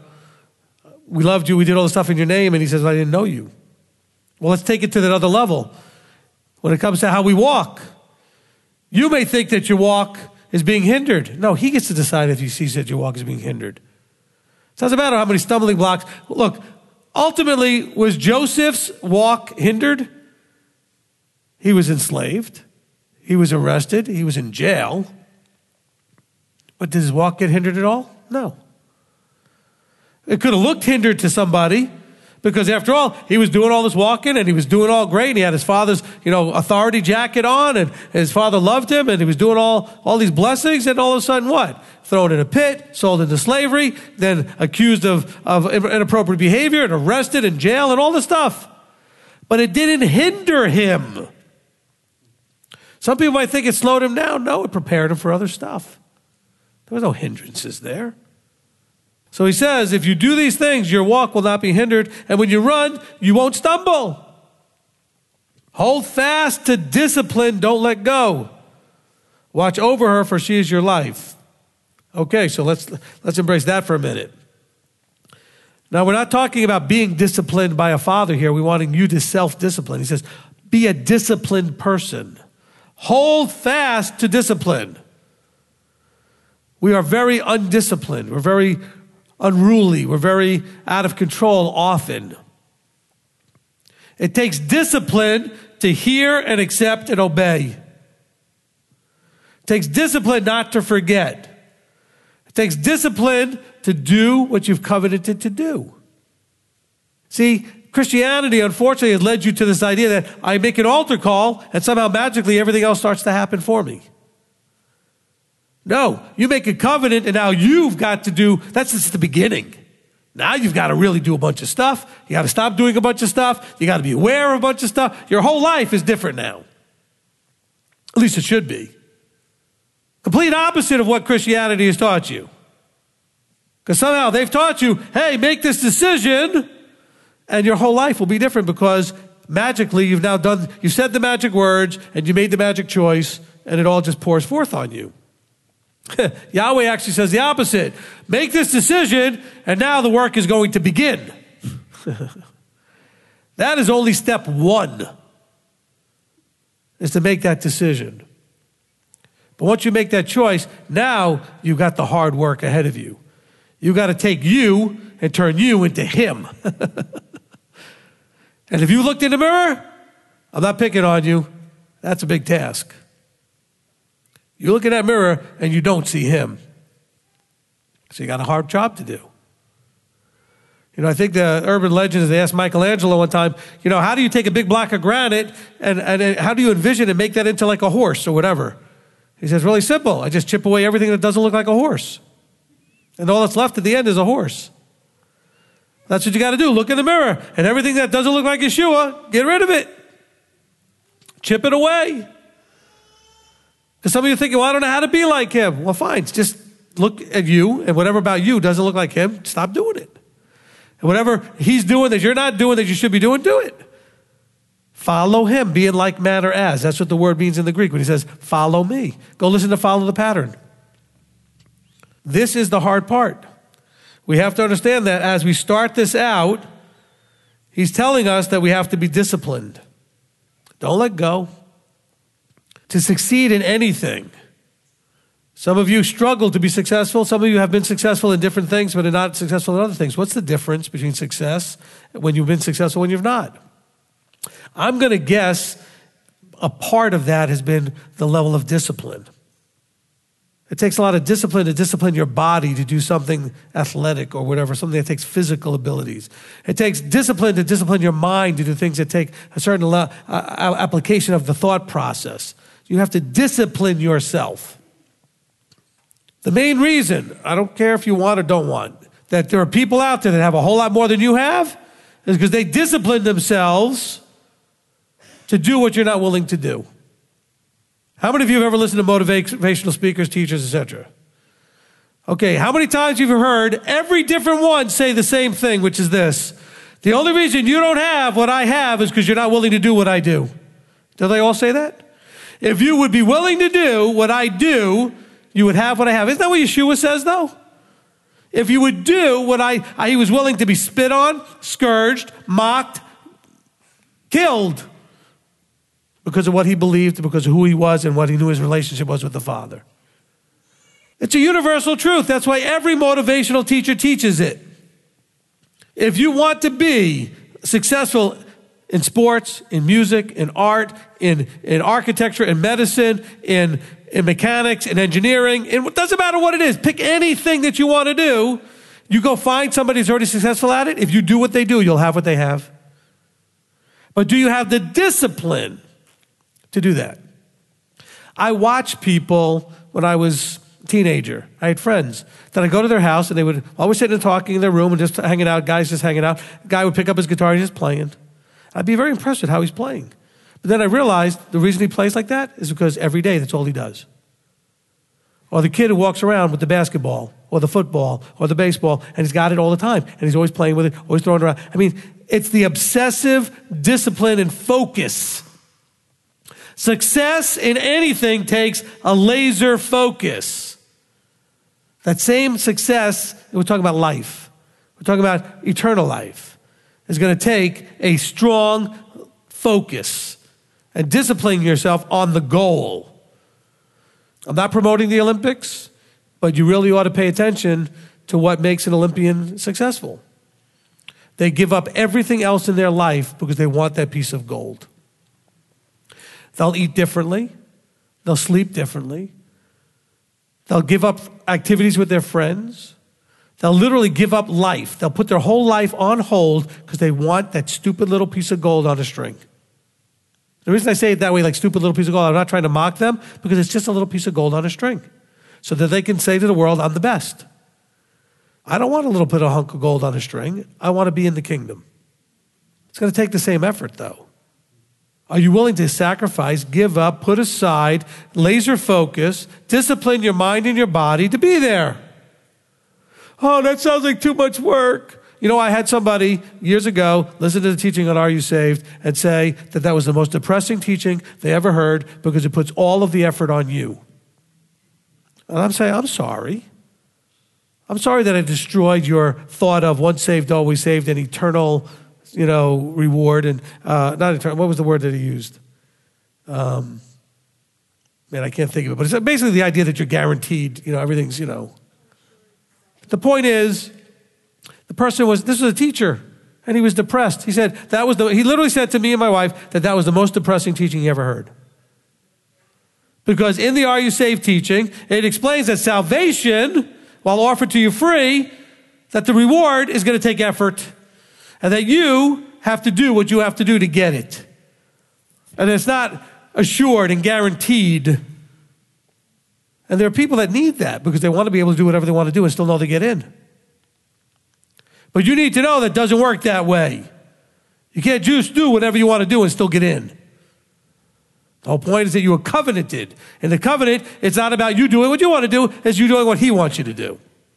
loved you, we did all the stuff in your name, and he says, I didn't know you. Well, let's take it to that other level. When it comes to how we walk, you may think that your walk is being hindered. No, he gets to decide if he sees that your walk is being hindered. It doesn't matter how many stumbling blocks. Look, ultimately, was Joseph's walk hindered? He was enslaved. He was arrested. He was in jail. But did his walk get hindered at all? No. It could have looked hindered to somebody because after all, he was doing all this walking and he was doing all great. And he had his father's, authority jacket on and his father loved him and he was doing all these blessings. And all of a sudden what? Thrown in a pit, sold into slavery, then accused of inappropriate behavior and arrested in jail and all this stuff. But it didn't hinder him. Some people might think it slowed him down. No, it prepared him for other stuff. There was no hindrances there. So he says, if you do these things, your walk will not be hindered. And when you run, you won't stumble. Hold fast to discipline. Don't let go. Watch over her, for she is your life. Okay, so let's embrace that for a minute. Now, we're not talking about being disciplined by a father here. We're wanting you to self-discipline. He says, be a disciplined person. Hold fast to discipline. We are very undisciplined. We're very unruly. We're very out of control often. It takes discipline to hear and accept and obey. It takes discipline not to forget. It takes discipline to do what you've covenanted to do. See, Christianity, unfortunately, has led you to this idea that I make an altar call and somehow magically everything else starts to happen for me. No, you make a covenant and now you've got to do, that's just the beginning. Now you've got to really do a bunch of stuff. You got to stop doing a bunch of stuff. You got to be aware of a bunch of stuff. Your whole life is different now. At least it should be. Complete opposite of what Christianity has taught you. Because somehow they've taught you, hey, make this decision, and your whole life will be different because magically you said the magic words and you made the magic choice and it all just pours forth on you. Yahweh actually says the opposite. Make this decision and now the work is going to begin. That is only step one, is to make that decision. But once you make that choice, now you've got the hard work ahead of you. You've got to take you and turn you into him. And if you looked in the mirror, I'm not picking on you, that's a big task. You look in that mirror and you don't see him. So you got a hard job to do. You know, I think the urban legend is they asked Michelangelo one time, you know, how do you take a big block of granite and how do you envision and make that into like a horse or whatever? He says, really simple. I just chip away everything that doesn't look like a horse. And all that's left at the end is a horse. That's what you got to do. Look in the mirror and everything that doesn't look like Yeshua, get rid of it. Chip it away. Because some of you are thinking, well, I don't know how to be like him. Well, fine. Just look at you and whatever about you doesn't look like him, stop doing it. And whatever he's doing that you're not doing that you should be doing, do it. Follow him, be in like manner as. That's what the word means in the Greek when he says, follow me. Go listen to Follow the Pattern. This is the hard part. We have to understand that as we start this out, he's telling us that we have to be disciplined. Don't let go. To succeed in anything. Some of you struggle to be successful. Some of you have been successful in different things, but are not successful in other things. What's the difference between success when you've been successful and when you've not? I'm going to guess a part of that has been the level of discipline. It takes a lot of discipline to discipline your body to do something athletic or whatever, something that takes physical abilities. It takes discipline to discipline your mind to do things that take a certain application of the thought process. You have to discipline yourself. The main reason, I don't care if you want or don't want, that there are people out there that have a whole lot more than you have is because they discipline themselves to do what you're not willing to do. How many of you have ever listened to motivational speakers, teachers, etc.? Okay, how many times have you heard every different one say the same thing, which is this? The only reason you don't have what I have is because you're not willing to do what I do. Do they all say that? If you would be willing to do what I do, you would have what I have. Isn't that what Yeshua says, though? If you would do what he was willing to be spit on, scourged, mocked, killed, because of what he believed, because of who he was, and what he knew his relationship was with the Father. It's a universal truth. That's why every motivational teacher teaches it. If you want to be successful in sports, in music, in art, in architecture, in medicine, in mechanics, in engineering, it doesn't matter what it is. Pick anything that you want to do. You go find somebody who's already successful at it. If you do what they do, you'll have what they have. But do you have the discipline to do that? I watched people when I was a teenager. I had friends that I'd go to their house and they would always sit and talking in their room and just hanging out, guys just hanging out. The guy would pick up his guitar and just playing. I'd be very impressed with how he's playing. But then I realized the reason he plays like that is because every day that's all he does. Or the kid who walks around with the basketball or the football or the baseball and he's got it all the time and he's always playing with it, always throwing it around. I mean, it's the obsessive discipline and focus. Success in anything takes a laser focus. That same success, we're talking about life. We're talking about eternal life. Is going to take a strong focus and disciplining yourself on the goal. I'm not promoting the Olympics, but you really ought to pay attention to what makes an Olympian successful. They give up everything else in their life because they want that piece of gold. They'll eat differently. They'll sleep differently. They'll give up activities with their friends. They'll literally give up life. They'll put their whole life on hold because they want that stupid little piece of gold on a string. The reason I say it that way, like stupid little piece of gold, I'm not trying to mock them, because it's just a little piece of gold on a string so that they can say to the world, I'm the best. I don't want a little bit of hunk of gold on a string. I want to be in the kingdom. It's going to take the same effort, though. Are you willing to sacrifice, give up, put aside, laser focus, discipline your mind and your body to be there? Oh, that sounds like too much work. I had somebody years ago listen to the teaching on Are You Saved and say that that was the most depressing teaching they ever heard because it puts all of the effort on you. And I'm saying, I'm sorry. I'm sorry that I destroyed your thought of once saved, always saved, and eternal, reward. And not eternal, what was the word that he used? Man, I can't think of it. But it's basically the idea that you're guaranteed, everything's, The point is, the person this was a teacher, and he was depressed. He said, he literally said to me and my wife that was the most depressing teaching he ever heard. Because in the Are You Saved teaching, it explains that salvation, while offered to you free, that the reward is going to take effort, and that you have to do what you have to do to get it. And it's not assured and guaranteed. And there are people that need that because they want to be able to do whatever they want to do and still know they get in. But you need to know that doesn't work that way. You can't just do whatever you want to do and still get in. The whole point is that you are covenanted. In the covenant, it's not about you doing what you want to do, it's you doing what he wants you to do.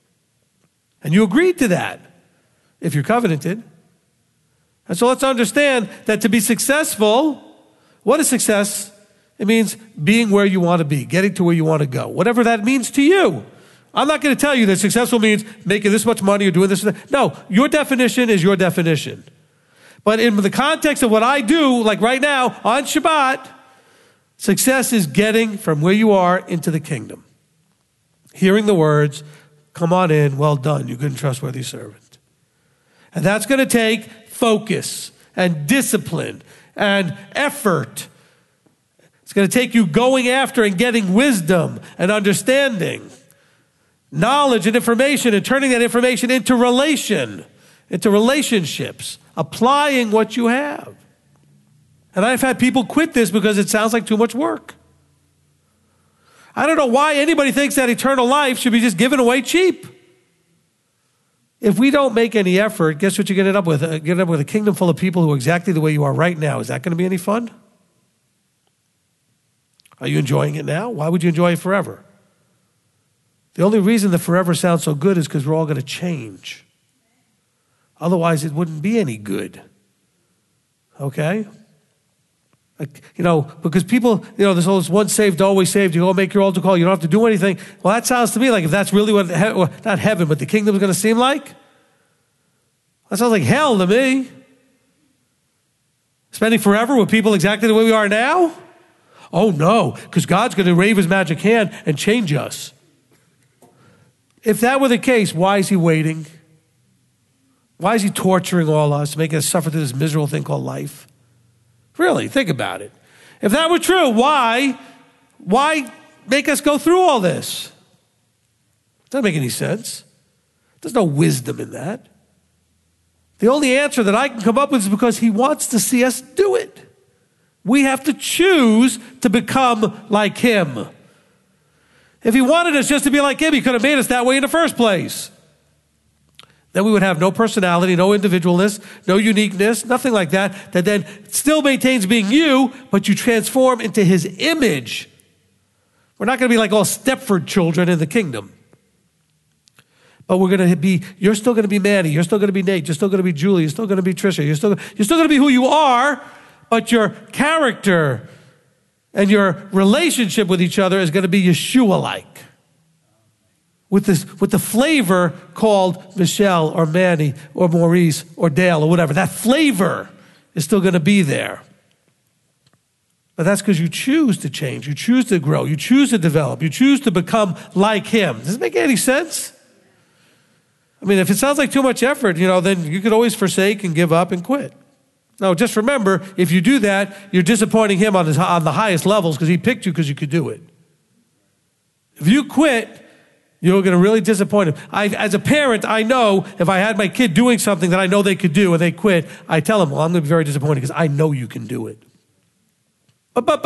And you agreed to that if you're covenanted. And so let's understand that to be successful, what is success? It means being where you want to be, getting to where you want to go, whatever that means to you. I'm not going to tell you that successful means making this much money or doing this. No, your definition is your definition. But in the context of what I do, like right now on Shabbat, success is getting from where you are into the kingdom. Hearing the words, come on in, well done, you good and trustworthy servant. And that's going to take focus and discipline and effort. It's going to take you going after and getting wisdom and understanding, knowledge and information, and turning that information into relationships, applying what you have. And I've had people quit this because it sounds like too much work. I don't know why anybody thinks that eternal life should be just given away cheap. If we don't make any effort, guess what you're going to end up with? You're going to end up with a kingdom full of people who are exactly the way you are right now. Is that going to be any fun? Are you enjoying it now? Why would you enjoy it forever? The only reason that forever sounds so good is because we're all going to change. Otherwise, it wouldn't be any good. Okay? Because people, this whole once saved, always saved, you go make your altar call, you don't have to do anything. Well, that sounds to me like if that's really what, not heaven, but the kingdom is going to seem like, that sounds like hell to me. Spending forever with people exactly the way we are now? Oh no, because God's going to wave his magic hand and change us. If that were the case, why is he waiting? Why is he torturing all us, making us suffer through this miserable thing called life? Really, think about it. If that were true, why make us go through all this? It doesn't make any sense. There's no wisdom in that. The only answer that I can come up with is because he wants to see us do it. We have to choose to become like him. If he wanted us just to be like him, he could have made us that way in the first place. Then we would have no personality, no individualness, no uniqueness, nothing like that, that then still maintains being you, but you transform into his image. We're not going to be like all Stepford children in the kingdom. But you're still going to be Manny, you're still going to be Nate, you're still going to be Julie, you're still going to be Trisha, you're still going to be who you are, but your character and your relationship with each other is going to be Yeshua-like. With the flavor called Michelle or Manny or Maurice or Dale or whatever. That flavor is still going to be there. But that's because you choose to change. You choose to grow. You choose to develop. You choose to become like him. Does it make any sense? I mean, if it sounds like too much effort, then you could always forsake and give up and quit. No, just remember, if you do that, you're disappointing him on the highest levels because he picked you because you could do it. If you quit, you're going to really disappoint him. As a parent, I know if I had my kid doing something that I know they could do and they quit, I tell them, well, I'm going to be very disappointed because I know you can do it. But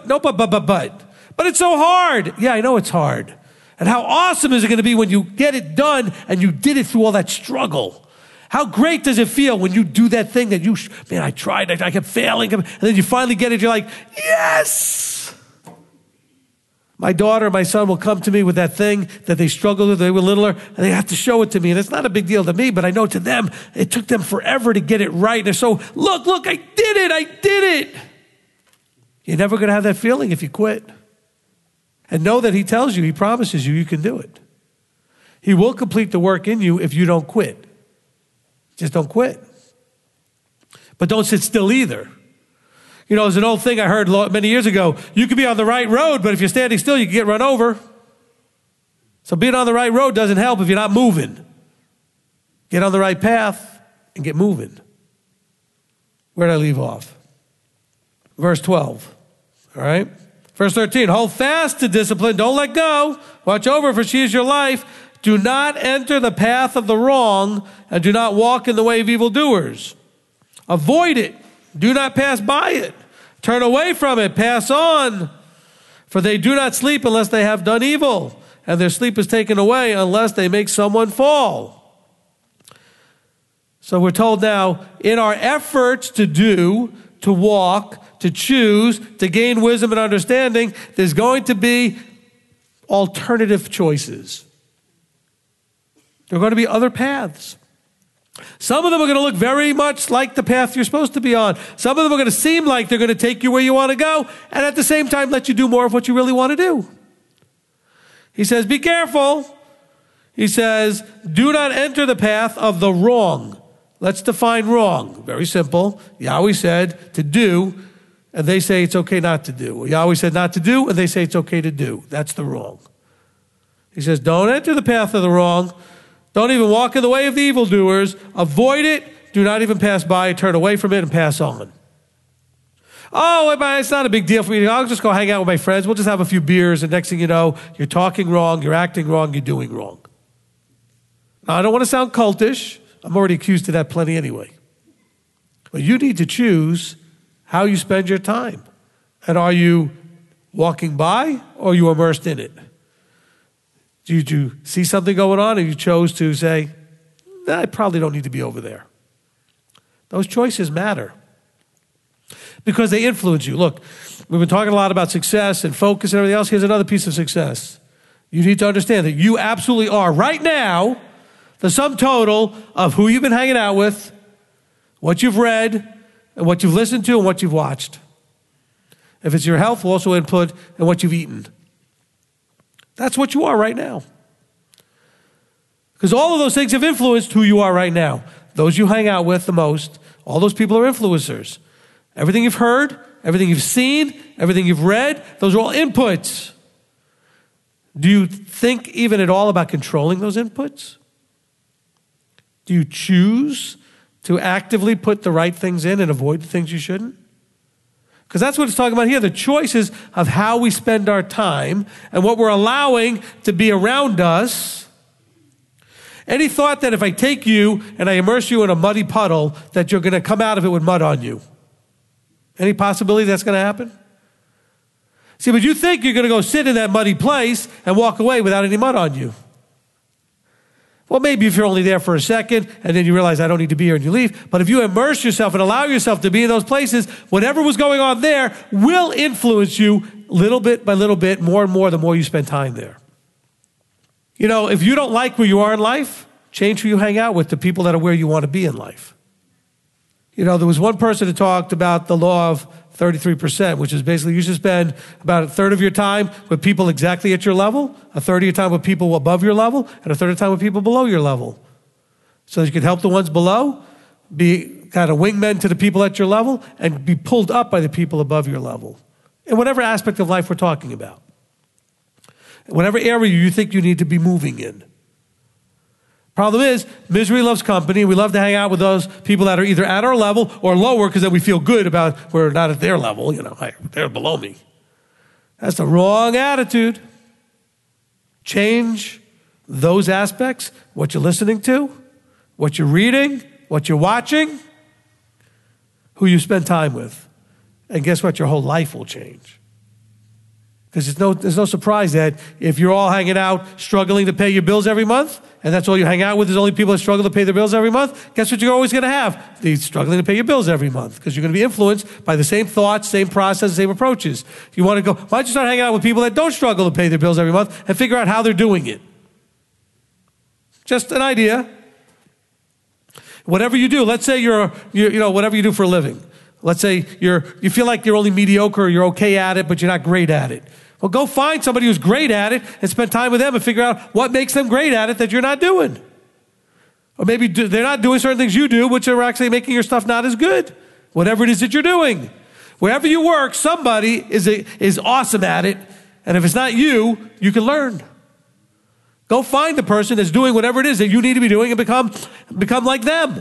it's so hard. Yeah, I know it's hard. And how awesome is it going to be when you get it done and you did it through all that struggle? How great does it feel when you do that thing that I tried, I kept failing, and then you finally get it, you're like, yes! My daughter, my son will come to me with that thing that they struggled with when they were littler, and they have to show it to me. And it's not a big deal to me, but I know to them, it took them forever to get it right. And they're so, look, I did it. You're never going to have that feeling if you quit. And know that he tells you, he promises you, you can do it. He will complete the work in you if you don't quit. Just don't quit. But don't sit still either. You know, there's an old thing I heard many years ago. You can be on the right road, but if you're standing still, you can get run over. So being on the right road doesn't help if you're not moving. Get on the right path and get moving. Where did I leave off? Verse 12. All right? Verse 13. Hold fast to discipline. Don't let go. Watch over, for she is your life. Do not enter the path of the wrong, and do not walk in the way of evildoers. Avoid it. Do not pass by it. Turn away from it. Pass on. For they do not sleep unless they have done evil, and their sleep is taken away unless they make someone fall. So we're told now, in our efforts to do, to walk, to choose, to gain wisdom and understanding, there's going to be alternative choices. There are going to be other paths. Some of them are going to look very much like the path you're supposed to be on. Some of them are going to seem like they're going to take you where you want to go, and at the same time let you do more of what you really want to do. He says, be careful. He says, do not enter the path of the wrong. Let's define wrong. Very simple. Yahweh said to do, and they say it's okay not to do. Yahweh said not to do, and they say it's okay to do. That's the wrong. He says, don't enter the path of the wrong. Don't even walk in the way of the evildoers. Avoid it. Do not even pass by. Turn away from it and pass on. Oh, it's not a big deal for me. I'll just go hang out with my friends. We'll just have a few beers, and next thing you know, you're talking wrong, you're acting wrong, you're doing wrong. Now, I don't want to sound cultish. I'm already accused of that plenty anyway. But you need to choose how you spend your time. And are you walking by, or are you immersed in it? Did you see something going on and you chose to say, I probably don't need to be over there? Those choices matter because they influence you. Look, we've been talking a lot about success and focus and everything else. Here's another piece of success. You need to understand that you absolutely are right now the sum total of who you've been hanging out with, what you've read, and what you've listened to and what you've watched. If it's your health, will also input and what you've eaten. That's what you are right now. Because all of those things have influenced who you are right now. Those you hang out with the most, all those people are influencers. Everything you've heard, everything you've seen, everything you've read, those are all inputs. Do you think even at all about controlling those inputs? Do you choose to actively put the right things in and avoid the things you shouldn't? Because that's what it's talking about here, the choices of how we spend our time and what we're allowing to be around us. Any thought that if I take you and I immerse you in a muddy puddle, that you're going to come out of it with mud on you? Any possibility that's going to happen? See, but you think you're going to go sit in that muddy place and walk away without any mud on you. Well, maybe if you're only there for a second and then you realize I don't need to be here and you leave. But if you immerse yourself and allow yourself to be in those places, whatever was going on there will influence you little bit by little bit, more and more, the more you spend time there. You know, if you don't like where you are in life, change who you hang out with to people that are where you want to be in life. You know, there was one person who talked about the law of 33%, which is basically you should spend about a third of your time with people exactly at your level, a third of your time with people above your level, and a third of the time with people below your level. So you can help the ones below, be kind of wingmen to the people at your level, and be pulled up by the people above your level. In whatever aspect of life we're talking about. In whatever area you think you need to be moving in. Problem is, misery loves company. We love to hang out with those people that are either at our level or lower because then we feel good about we're not at their level. You know, they're below me. That's the wrong attitude. Change those aspects, what you're listening to, what you're reading, what you're watching, who you spend time with. And guess what? Your whole life will change. Because there's no surprise that if you're all hanging out struggling to pay your bills every month, and that's all you hang out with is only people that struggle to pay their bills every month, guess what you're always going to have? These struggling to pay your bills every month, because you're going to be influenced by the same thoughts, same process, same approaches. You want to go, why don't you start hanging out with people that don't struggle to pay their bills every month and figure out how they're doing it? Just an idea. Whatever you do, let's say you're whatever you do for a living. Let's say you feel like you're only mediocre or you're okay at it, but you're not great at it. Well, go find somebody who's great at it and spend time with them and figure out what makes them great at it that you're not doing. Or maybe they're not doing certain things you do, which are actually making your stuff not as good. Whatever it is that you're doing. Wherever you work, somebody is awesome at it. And if it's not you, you can learn. Go find the person that's doing whatever it is that you need to be doing and become like them.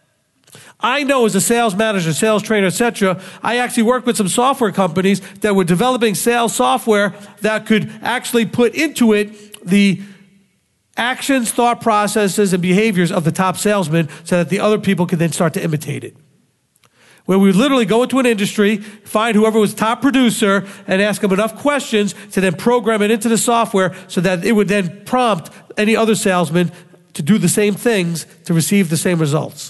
I know as a sales manager, sales trainer, etc., I actually worked with some software companies that were developing sales software that could actually put into it the actions, thought processes, and behaviors of the top salesman so that the other people could then start to imitate it. Where we would literally go into an industry, find whoever was top producer, and ask them enough questions to then program it into the software so that it would then prompt any other salesman to do the same things to receive the same results.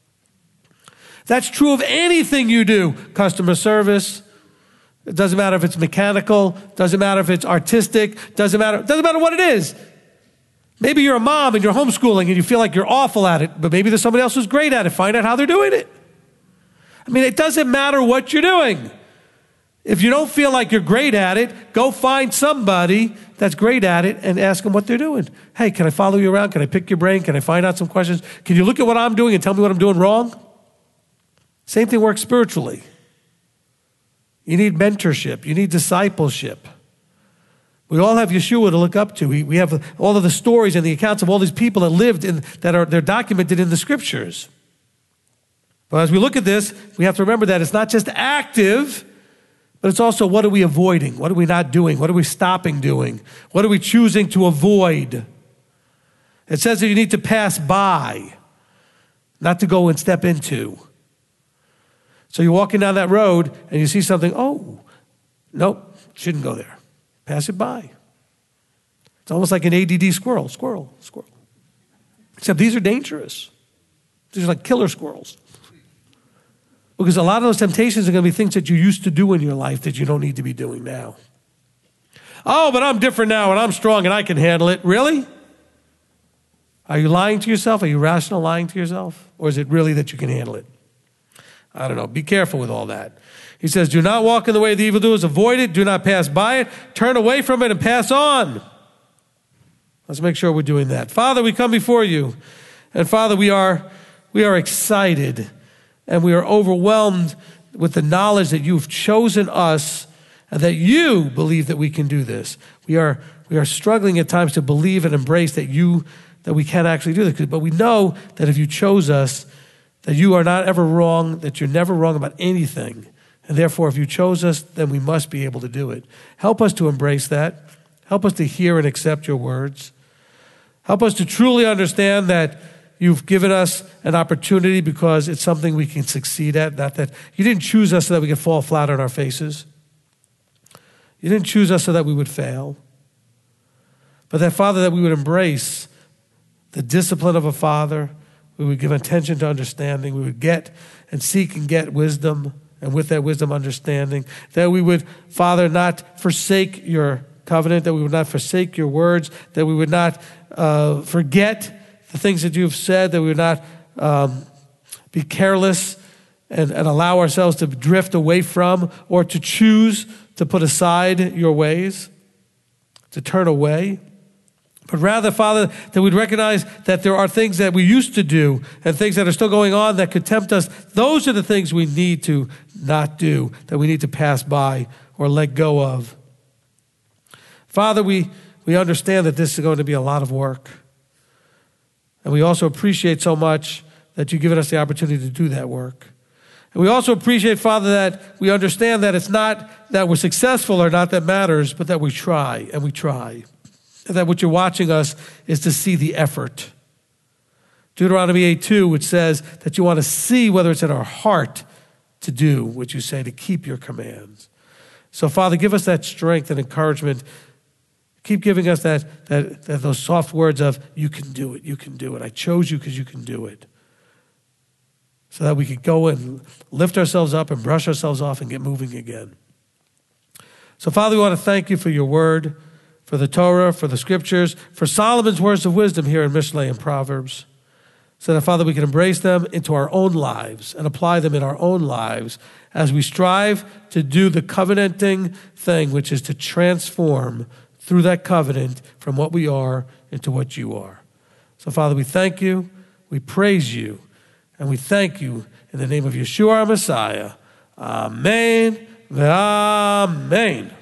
That's true of anything you do. Customer service. It doesn't matter if it's mechanical. Doesn't matter if it's artistic. Doesn't matter what it is. Maybe you're a mom and you're homeschooling and you feel like you're awful at it, but maybe there's somebody else who's great at it. Find out how they're doing it. I mean, it doesn't matter what you're doing. If you don't feel like you're great at it, go find somebody that's great at it and ask them what they're doing. Hey, can I follow you around? Can I pick your brain? Can I find out some questions? Can you look at what I'm doing and tell me what I'm doing wrong? Same thing works spiritually. You need mentorship. You need discipleship. We all have Yeshua to look up to. We have all of the stories and the accounts of all these people that lived they're documented in the scriptures. But as we look at this, we have to remember that it's not just active, but it's also what are we avoiding? What are we not doing? What are we stopping doing? What are we choosing to avoid? It says that you need to pass by, not to go and step into. So you're walking down that road and you see something, oh, nope, shouldn't go there. Pass it by. It's almost like an ADD squirrel. Except these are dangerous. These are like killer squirrels. Because a lot of those temptations are going to be things that you used to do in your life that you don't need to be doing now. Oh, but I'm different now and I'm strong and I can handle it. Really? Are you lying to yourself? Are you rational lying to yourself? Or is it really that you can handle it? I don't know. Be careful with all that. He says, do not walk in the way of the evildoers. Avoid it. Do not pass by it. Turn away from it and pass on. Let's make sure we're doing that. Father, we come before you. And Father, we are excited and we are overwhelmed with the knowledge that you've chosen us and that you believe that we can do this. We are struggling at times to believe and embrace that we can actually do this. But we know that if you chose us, that you are not ever wrong, that you're never wrong about anything. And therefore, if you chose us, then we must be able to do it. Help us to embrace that. Help us to hear and accept your words. Help us to truly understand that you've given us an opportunity because it's something we can succeed at, not that you didn't choose us so that we could fall flat on our faces. You didn't choose us so that we would fail. But that, Father, that we would embrace the discipline of a father. We would give attention to understanding. We would get and seek and get wisdom, and with that wisdom, understanding. That we would, Father, not forsake your covenant, that we would not forsake your words, that we would not forget the things that you've said, that we would not be careless and allow ourselves to drift away from or to choose to put aside your ways, to turn away. But rather, Father, that we'd recognize that there are things that we used to do and things that are still going on that could tempt us. Those are the things we need to not do, that we need to pass by or let go of. Father, we understand that this is going to be a lot of work. And we also appreciate so much that you've given us the opportunity to do that work. And we also appreciate, Father, that we understand that it's not that we're successful or not that matters, but that we try and we try. And that what you're watching us is to see the effort. Deuteronomy 8:2, which says that you want to see whether it's in our heart to do what you say, to keep your commands. So, Father, give us that strength and encouragement. Keep giving us those soft words of, you can do it, you can do it. I chose you because you can do it. So that we could go and lift ourselves up and brush ourselves off and get moving again. So, Father, we want to thank you for your word, for the Torah, for the scriptures, for Solomon's words of wisdom here in Mishlei and Proverbs. So that, Father, we can embrace them into our own lives and apply them in our own lives as we strive to do the covenanting thing, which is to transform through that covenant from what we are into what you are. So, Father, we thank you, we praise you, and we thank you in the name of Yeshua our Messiah. Amen. Amen.